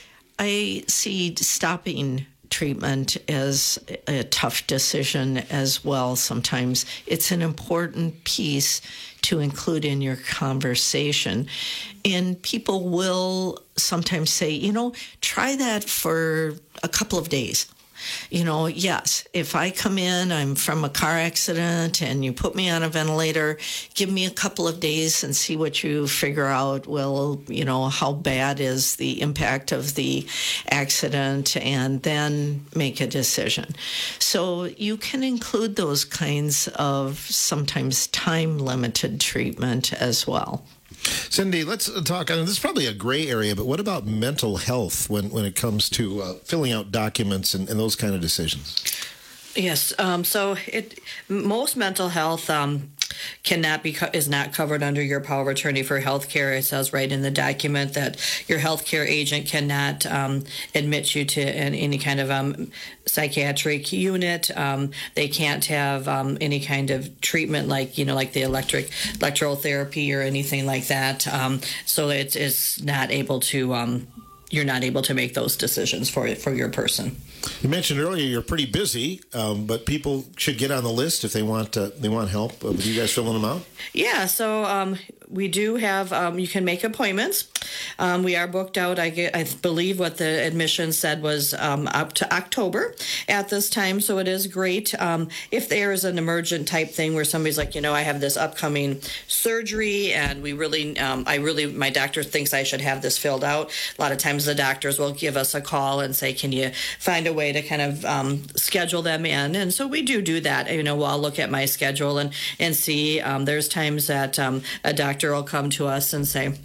I see stopping treatment as a tough decision as well. Sometimes it's an important piece to include in your conversation. And people will sometimes say, you know, try that for a couple of days. You know, yes, if I come in, I'm from a car accident and you put me on a ventilator, give me a couple of days and see what you figure out. Well, you know, how bad is the impact of the accident, and then make a decision. So you can include those kinds of sometimes time-limited treatment as well. Cindy, let's talk. I mean, this is probably a gray area, but what about mental health when, when it comes to uh, filling out documents and, and those kind of decisions? Yes. Um, so it most mental health um, cannot be co- is not covered under your power of attorney for health care. It says right in the document that your health care agent cannot um, admit you to an, any kind of um, psychiatric unit. Um, they can't have um, any kind of treatment like, you know, like the electric electrotherapy or anything like that. Um, so it is not able to. Um, you're not able to make those decisions for for your person. You mentioned earlier you're pretty busy, um, but people should get on the list if they want uh, they want help. Uh, with you guys filling them out? Yeah. So um, we do have, um, you can make appointments. Um, we are booked out. I, get, I believe what the admission said was um, up to October at this time. So it is great. Um, if there is an emergent type thing where somebody's like, you know, I have this upcoming surgery and we really, um, I really, my doctor thinks I should have this filled out. A lot of times the doctors will give us a call and say, can you find a way to kind of um, schedule them in? And so we do do that. You know, I'll look at my schedule and, and see. Um, there's times that um, a doctor will come to us and say,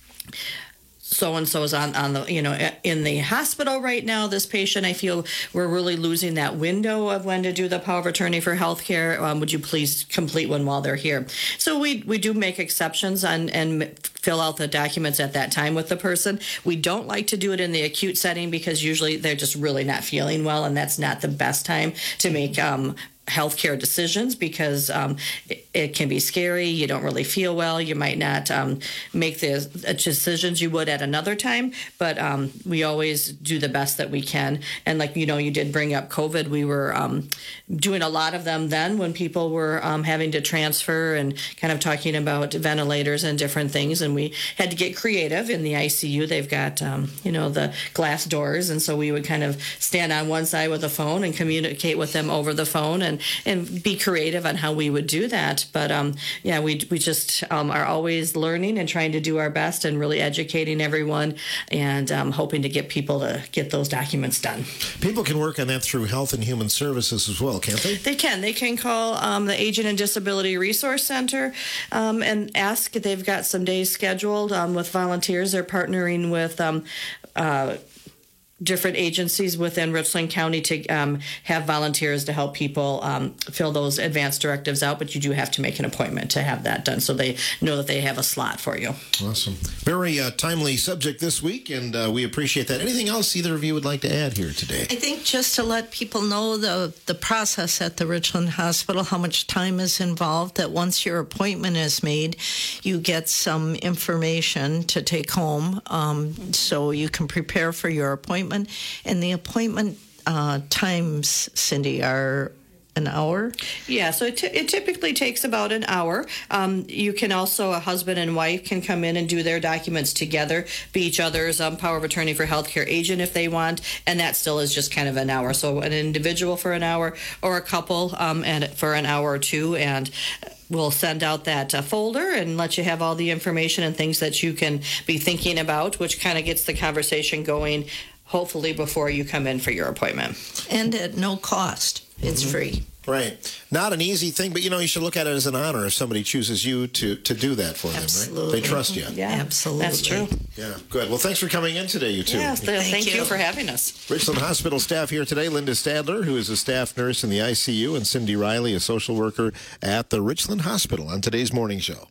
so-and-so is on, on the, you know, in the hospital right now, this patient, I feel we're really losing that window of when to do the power of attorney for healthcare. Um, would you please complete one while they're here? So we, we do make exceptions on, and fill out the documents at that time with the person. We don't like to do it in the acute setting because usually they're just really not feeling well, and that's not the best time to make um, healthcare decisions because um, it, it can be scary. You don't really feel well. You might not um, make the decisions you would at another time, but um, we always do the best that we can. And like, you know, you did bring up COVID. We were um, doing a lot of them then when people were um, having to transfer and kind of talking about ventilators and different things. And we had to get creative in the I C U. They've got, um, you know, the glass doors. And so we would kind of stand on one side with a phone and communicate with them over the phone and, and be creative on how we would do that. But um, yeah, we we just um, are always learning and trying to do our best and really educating everyone and um, hoping to get people to get those documents done. People can work on that through Health and Human Services as well, can't they? They can. They can call um, the Aging and Disability Resource Center um, and ask if they've got some days scheduled um, with volunteers. They're partnering with um, uh, different agencies within Richland County to um, have volunteers to help people um, fill those advance directives out, but you do have to make an appointment to have that done so they know that they have a slot for you. Awesome. Very uh, timely subject this week, and uh, we appreciate that. Anything else either of you would like to add here today? I think just to let people know the, the process at the Richland Hospital, how much time is involved, that once your appointment is made, you get some information to take home um, so you can prepare for your appointment. And the appointment uh, times, Cindy, are an hour? Yeah, so it, t- it typically takes about an hour. Um, you can also, a husband and wife can come in and do their documents together, be each other's um, power of attorney for healthcare agent if they want, and that still is just kind of an hour. So an individual for an hour or a couple um, and for an hour or two, and we'll send out that uh, folder and let you have all the information and things that you can be thinking about, which kind of gets the conversation going, hopefully before you come in for your appointment. And at no cost. It's mm-hmm. free. Right. Not an easy thing, but, you know, you should look at it as an honor if somebody chooses you to, to do that for Absolutely. them, right? They trust you. Yeah, absolutely. That's true. Yeah, good. Well, thanks for coming in today, you two. Yes, thank, thank you. you for having us. Richland Hospital staff here today, Linda Stadler, who is a staff nurse in the I C U, and Cindy Riley, a social worker at the Richland Hospital, on today's morning show.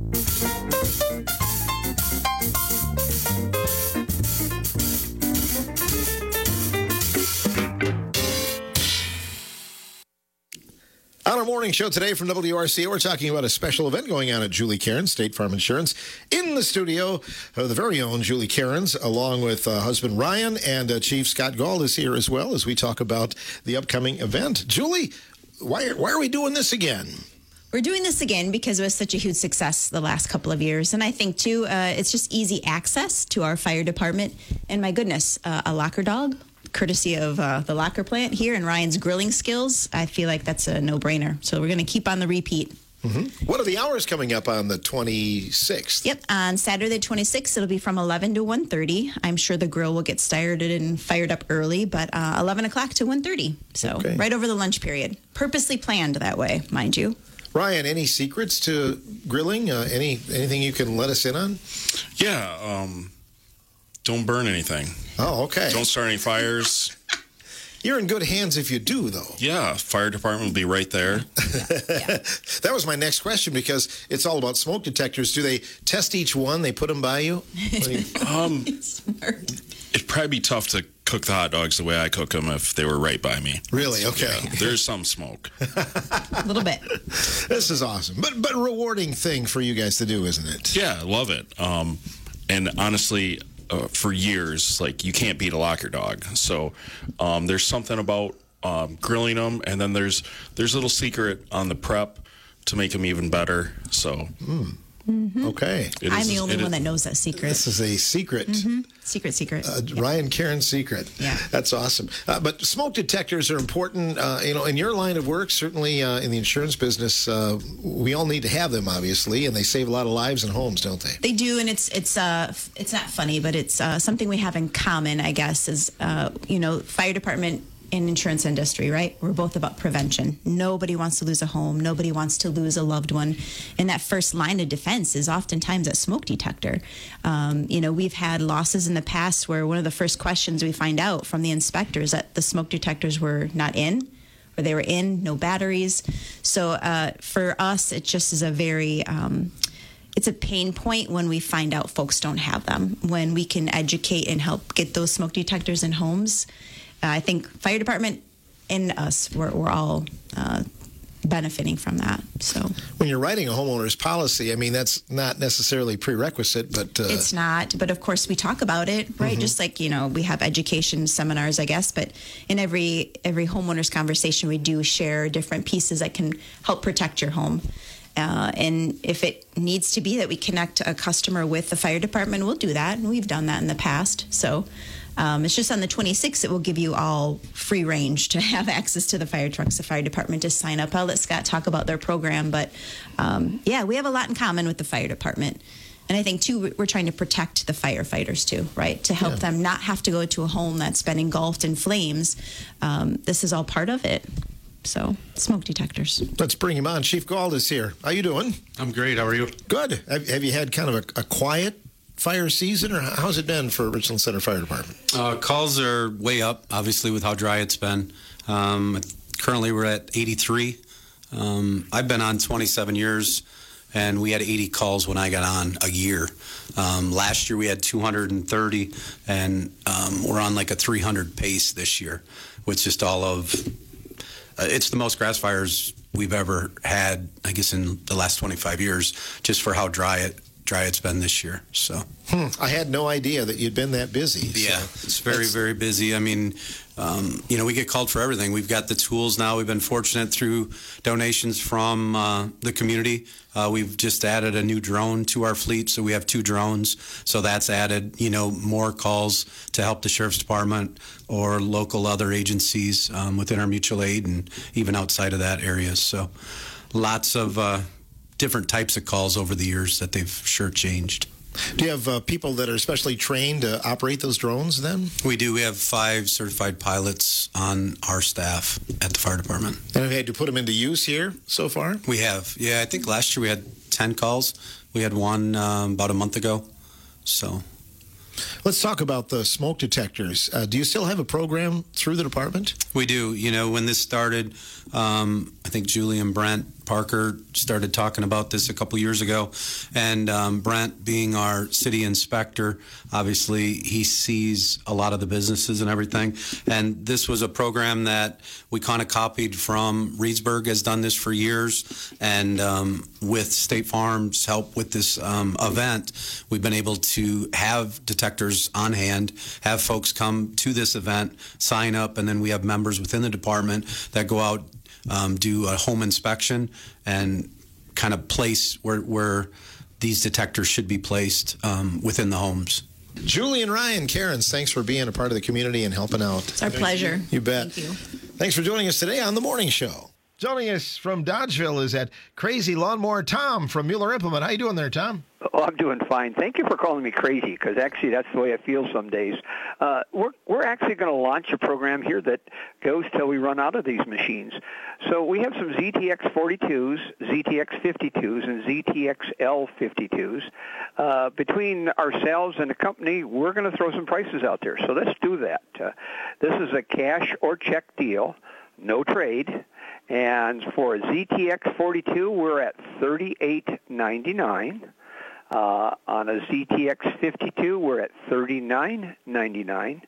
On our morning show today from W R C O, we're talking about a special event going on at Julie Cairns, State Farm Insurance. In the studio, uh, the very own Julie Cairns, along with uh, husband Ryan, and uh, Chief Scott Gall is here as well as we talk about the upcoming event. Julie, why, why are we doing this again? We're doing this again because it was such a huge success the last couple of years. And I think, too, uh, it's just easy access to our fire department. And my goodness, uh, a locker dog, courtesy of uh, the locker plant here and Ryan's grilling skills. I feel like that's a no-brainer. So we're going to keep on the repeat. Mm-hmm. What are the hours coming up on the twenty-sixth? Yep, on Saturday the twenty-sixth, it'll be from eleven to one thirty. I'm sure the grill will get started and fired up early, but uh, eleven o'clock to one thirty. So okay. Right over the lunch period. Purposely planned that way, mind you. Ryan, any secrets to grilling? Uh, any anything you can let us in on? Yeah, um, don't burn anything. Oh, okay. Don't start any fires. You're in good hands if you do, though. Yeah, fire department will be right there. Yeah. That was my next question, because it's all about smoke detectors. Do they test each one? They put them by you? um, it'd probably be tough to cook the hot dogs the way I cook them if they were right by me. Really? Okay. Yeah, there's some smoke. A little bit. This is awesome. But but rewarding thing for you guys to do, isn't it? Yeah, I love it. Um, and honestly, uh, for years, like, you can't beat a locker dog. So um, there's something about um, grilling them, and then there's there's a little secret on the prep to make them even better. So mm. Mm-hmm. Okay. It I'm is, the only one that knows that secret. This is a secret. Mm-hmm. Secret, secret. Uh, yeah. Ryan Cairns' secret. Yeah. That's awesome. Uh, but smoke detectors are important. Uh, you know, in your line of work, certainly uh, in the insurance business, uh, we all need to have them, obviously, and they save a lot of lives and homes, don't they? They do, and it's it's uh it's not funny, but it's uh, something we have in common, I guess, is, uh, you know, fire department in insurance industry, right? We're both about prevention. Nobody wants to lose a home. Nobody wants to lose a loved one. And that first line of defense is oftentimes a smoke detector. Um, you know, we've had losses in the past where one of the first questions we find out from the inspectors that the smoke detectors were not in, or they were in, no batteries. So uh, for us, it just is a very... Um, it's a pain point when we find out folks don't have them. When we can educate and help get those smoke detectors in homes, I think fire department and us, we're, we're all uh, benefiting from that. So when you're writing a homeowner's policy, I mean, that's not necessarily prerequisite, but... Uh... It's not, but of course we talk about it, right? Mm-hmm. Just like, you know, we have education seminars, I guess, but in every every homeowner's conversation, we do share different pieces that can help protect your home. Uh, and if it needs to be that we connect a customer with the fire department, we'll do that, and we've done that in the past. So... Um, it's just on the twenty-sixth, it will give you all free range to have access to the fire trucks, the fire department to sign up. I'll let Scott talk about their program, but um, yeah, we have a lot in common with the fire department. And I think, too, we're trying to protect the firefighters, too, right? To help yeah. them not have to go to a home that's been engulfed in flames. Um, this is all part of it. So, smoke detectors. Let's bring him on. Chief Gauld is here. How you doing? I'm great. How are you? Good. Have, have you had kind of a, a quiet fire season, or how's it been for Richland Center Fire Department? Uh, calls are way up, obviously, with how dry it's been. Um, currently, we're at eighty-three. Um, I've been on twenty-seven years, and we had eighty calls when I got on a year. Um, last year, we had two hundred thirty, and um, we're on like a three hundred pace this year, with just all of... Uh, it's the most grass fires we've ever had, I guess, in the last twenty-five years, just for how dry it dry it's been this year. So hmm. I had no idea that you'd been that busy. Yeah, so it's very, that's... very busy. I mean, um, you know, we get called for everything. We've got the tools now. We've been fortunate through donations from uh, the community. Uh, we've just added a new drone to our fleet, so we have two drones. So that's added, you know, more calls to help the Sheriff's Department or local other agencies um, within our mutual aid and even outside of that area. So lots of uh, different types of calls over the years that they've sure changed. Do you have uh, people that are specially trained to operate those drones then? We do. We have five certified pilots on our staff at the fire department. And have you had to put them into use here so far? We have. Yeah, I think last year we had ten calls. We had one um, about a month ago. So... Let's talk about the smoke detectors. Uh, do you still have a program through the department? We do. You know, when this started, um, I think Julie and Brent Parker started talking about this a couple years ago. And um, Brent, being our city inspector, obviously he sees a lot of the businesses and everything. And this was a program that we kind of copied from Reedsburg, has done this for years. And um, with State Farm's help with this um, event, we've been able to have detectors on hand, have folks come to this event, sign up, and then we have members within the department that go out, um, do a home inspection, and kind of place where, where these detectors should be placed um, within the homes. Julie and Ryan Cairns, thanks for being a part of the community and helping out. It's our pleasure. You bet. Thank you. Thanks for joining us today on The Morning Show. Joining us from Dodgeville is that crazy lawnmower Tom from Mueller Implement. How you doing there, Tom? Oh, I'm doing fine. Thank you for calling me crazy, because actually that's the way I feel some days. Uh, we're we're actually going to launch a program here that goes till we run out of these machines. So we have some Z T X forty-twos, Z T X fifty-twos, and Z T X L fifty-twos. Uh, between ourselves and the company, we're going to throw some prices out there. So let's do that. Uh, this is a cash or check deal, no trade. And for a Z T X forty-two, we're at thirty-eight ninety-nine. Uh, on a Z T X fifty-two, we're at thirty-nine ninety-nine.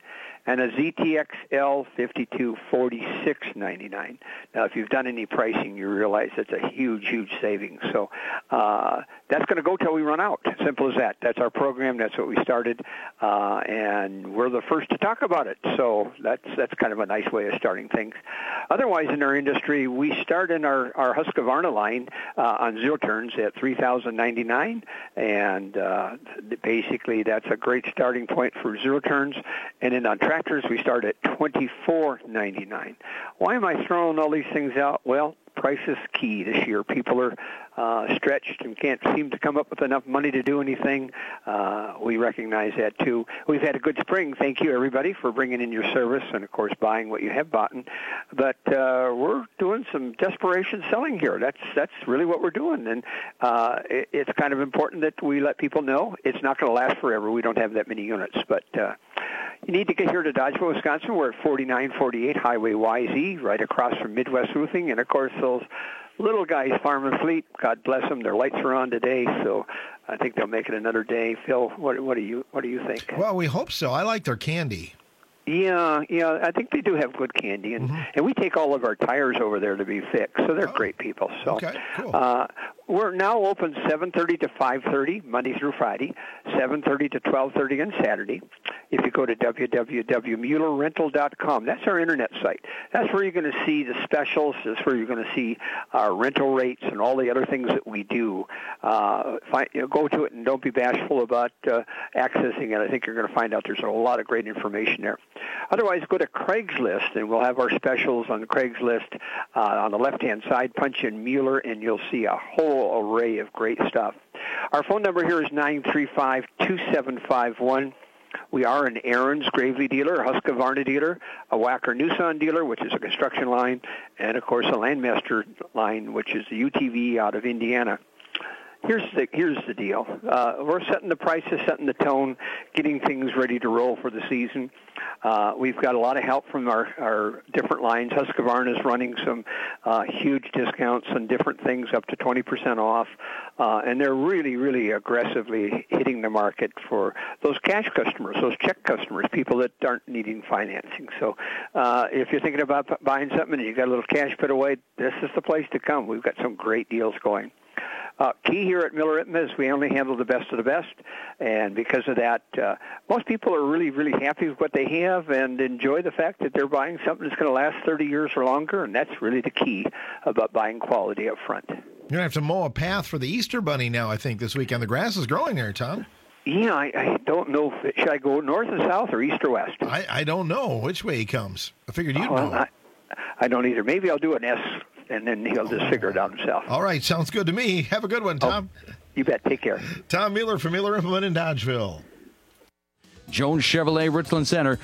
and a Z T X L fifty-two forty-six ninety-nine. Now, if you've done any pricing, you realize it's a huge, huge savings. So uh, that's going to go till we run out. Simple as that. That's our program. That's what we started, uh, and we're the first to talk about it. So that's that's kind of a nice way of starting things. Otherwise, in our industry, we start in our, our Husqvarna line uh, on zero turns at three thousand ninety-nine, and uh, basically that's a great starting point for zero turns. And then on tractors, we start at twenty-four ninety-nine. Why am I throwing all these things out? Well, price is key this year. People are uh, stretched and can't seem to come up with enough money to do anything. Uh, we recognize that, too. We've had a good spring. Thank you, everybody, for bringing in your service and, of course, buying what you have bought. But uh, we're doing some desperation selling here. That's that's really what we're doing. And uh, it, it's kind of important that we let people know it's not going to last forever. We don't have that many units. But uh, you need to get here to Dodgeville, Wisconsin. We're at forty-nine forty-eight Highway Y Z, right across from Midwest Roofing. And, of course, those little guys, Farm and Fleet, God bless them. Their lights are on today, so I think they'll make it another day. Phil, what, what do you what do you think? Well, we hope so. I like their candy. Yeah, yeah, I think they do have good candy, and, mm-hmm. and we take all of our tires over there to be fixed, so they're oh. great people. So, okay, cool. uh, we're now open seven thirty to five thirty, Monday through Friday, seven thirty to twelve thirty on Saturday. If you go to w w w dot mueller rental dot com, that's our internet site. That's where you're going to see the specials. That's where you're going to see our rental rates and all the other things that we do. Uh, find, you know, go to it and don't be bashful about uh, accessing it. I think you're going to find out there's a lot of great information there. Otherwise, go to Craigslist, and we'll have our specials on Craigslist. Uh, on the left-hand side, punch in Mueller, and you'll see a whole array of great stuff. Our phone number here is nine three five, two seven five one. We are an Aaron's Gravely dealer, a Husqvarna dealer, a Wacker Nissan dealer, which is a construction line, and, of course, a Landmaster line, which is the U T V out of Indiana. Here's the here's the deal. Uh, we're setting the prices, setting the tone, getting things ready to roll for the season. Uh, we've got a lot of help from our, our different lines. Husqvarna is running some uh, huge discounts on different things, up to twenty percent off, uh, and they're really, really aggressively hitting the market for those cash customers, those check customers, people that aren't needing financing. So uh, if you're thinking about buying something and you've got a little cash put away, this is the place to come. We've got some great deals going. Uh, key here at Miller Itman is we only handle the best of the best, and because of that, uh, most people are really, really happy with what they have and enjoy the fact that they're buying something that's going to last thirty years or longer, and that's really the key about buying quality up front. You're going to have to mow a path for the Easter Bunny now, I think, this weekend. The grass is growing there, Tom. Yeah, I, I don't know. If, should I go north or south or east or west? I, I don't know which way he comes. I figured you'd oh, well, know. I, I don't either. Maybe I'll do an S, and then he'll just figure it out himself. All right, sounds good to me. Have a good one, Tom. Oh, you bet. Take care. Tom Mueller from Mueller Implement in Dodgeville. Jones Chevrolet Richland Center.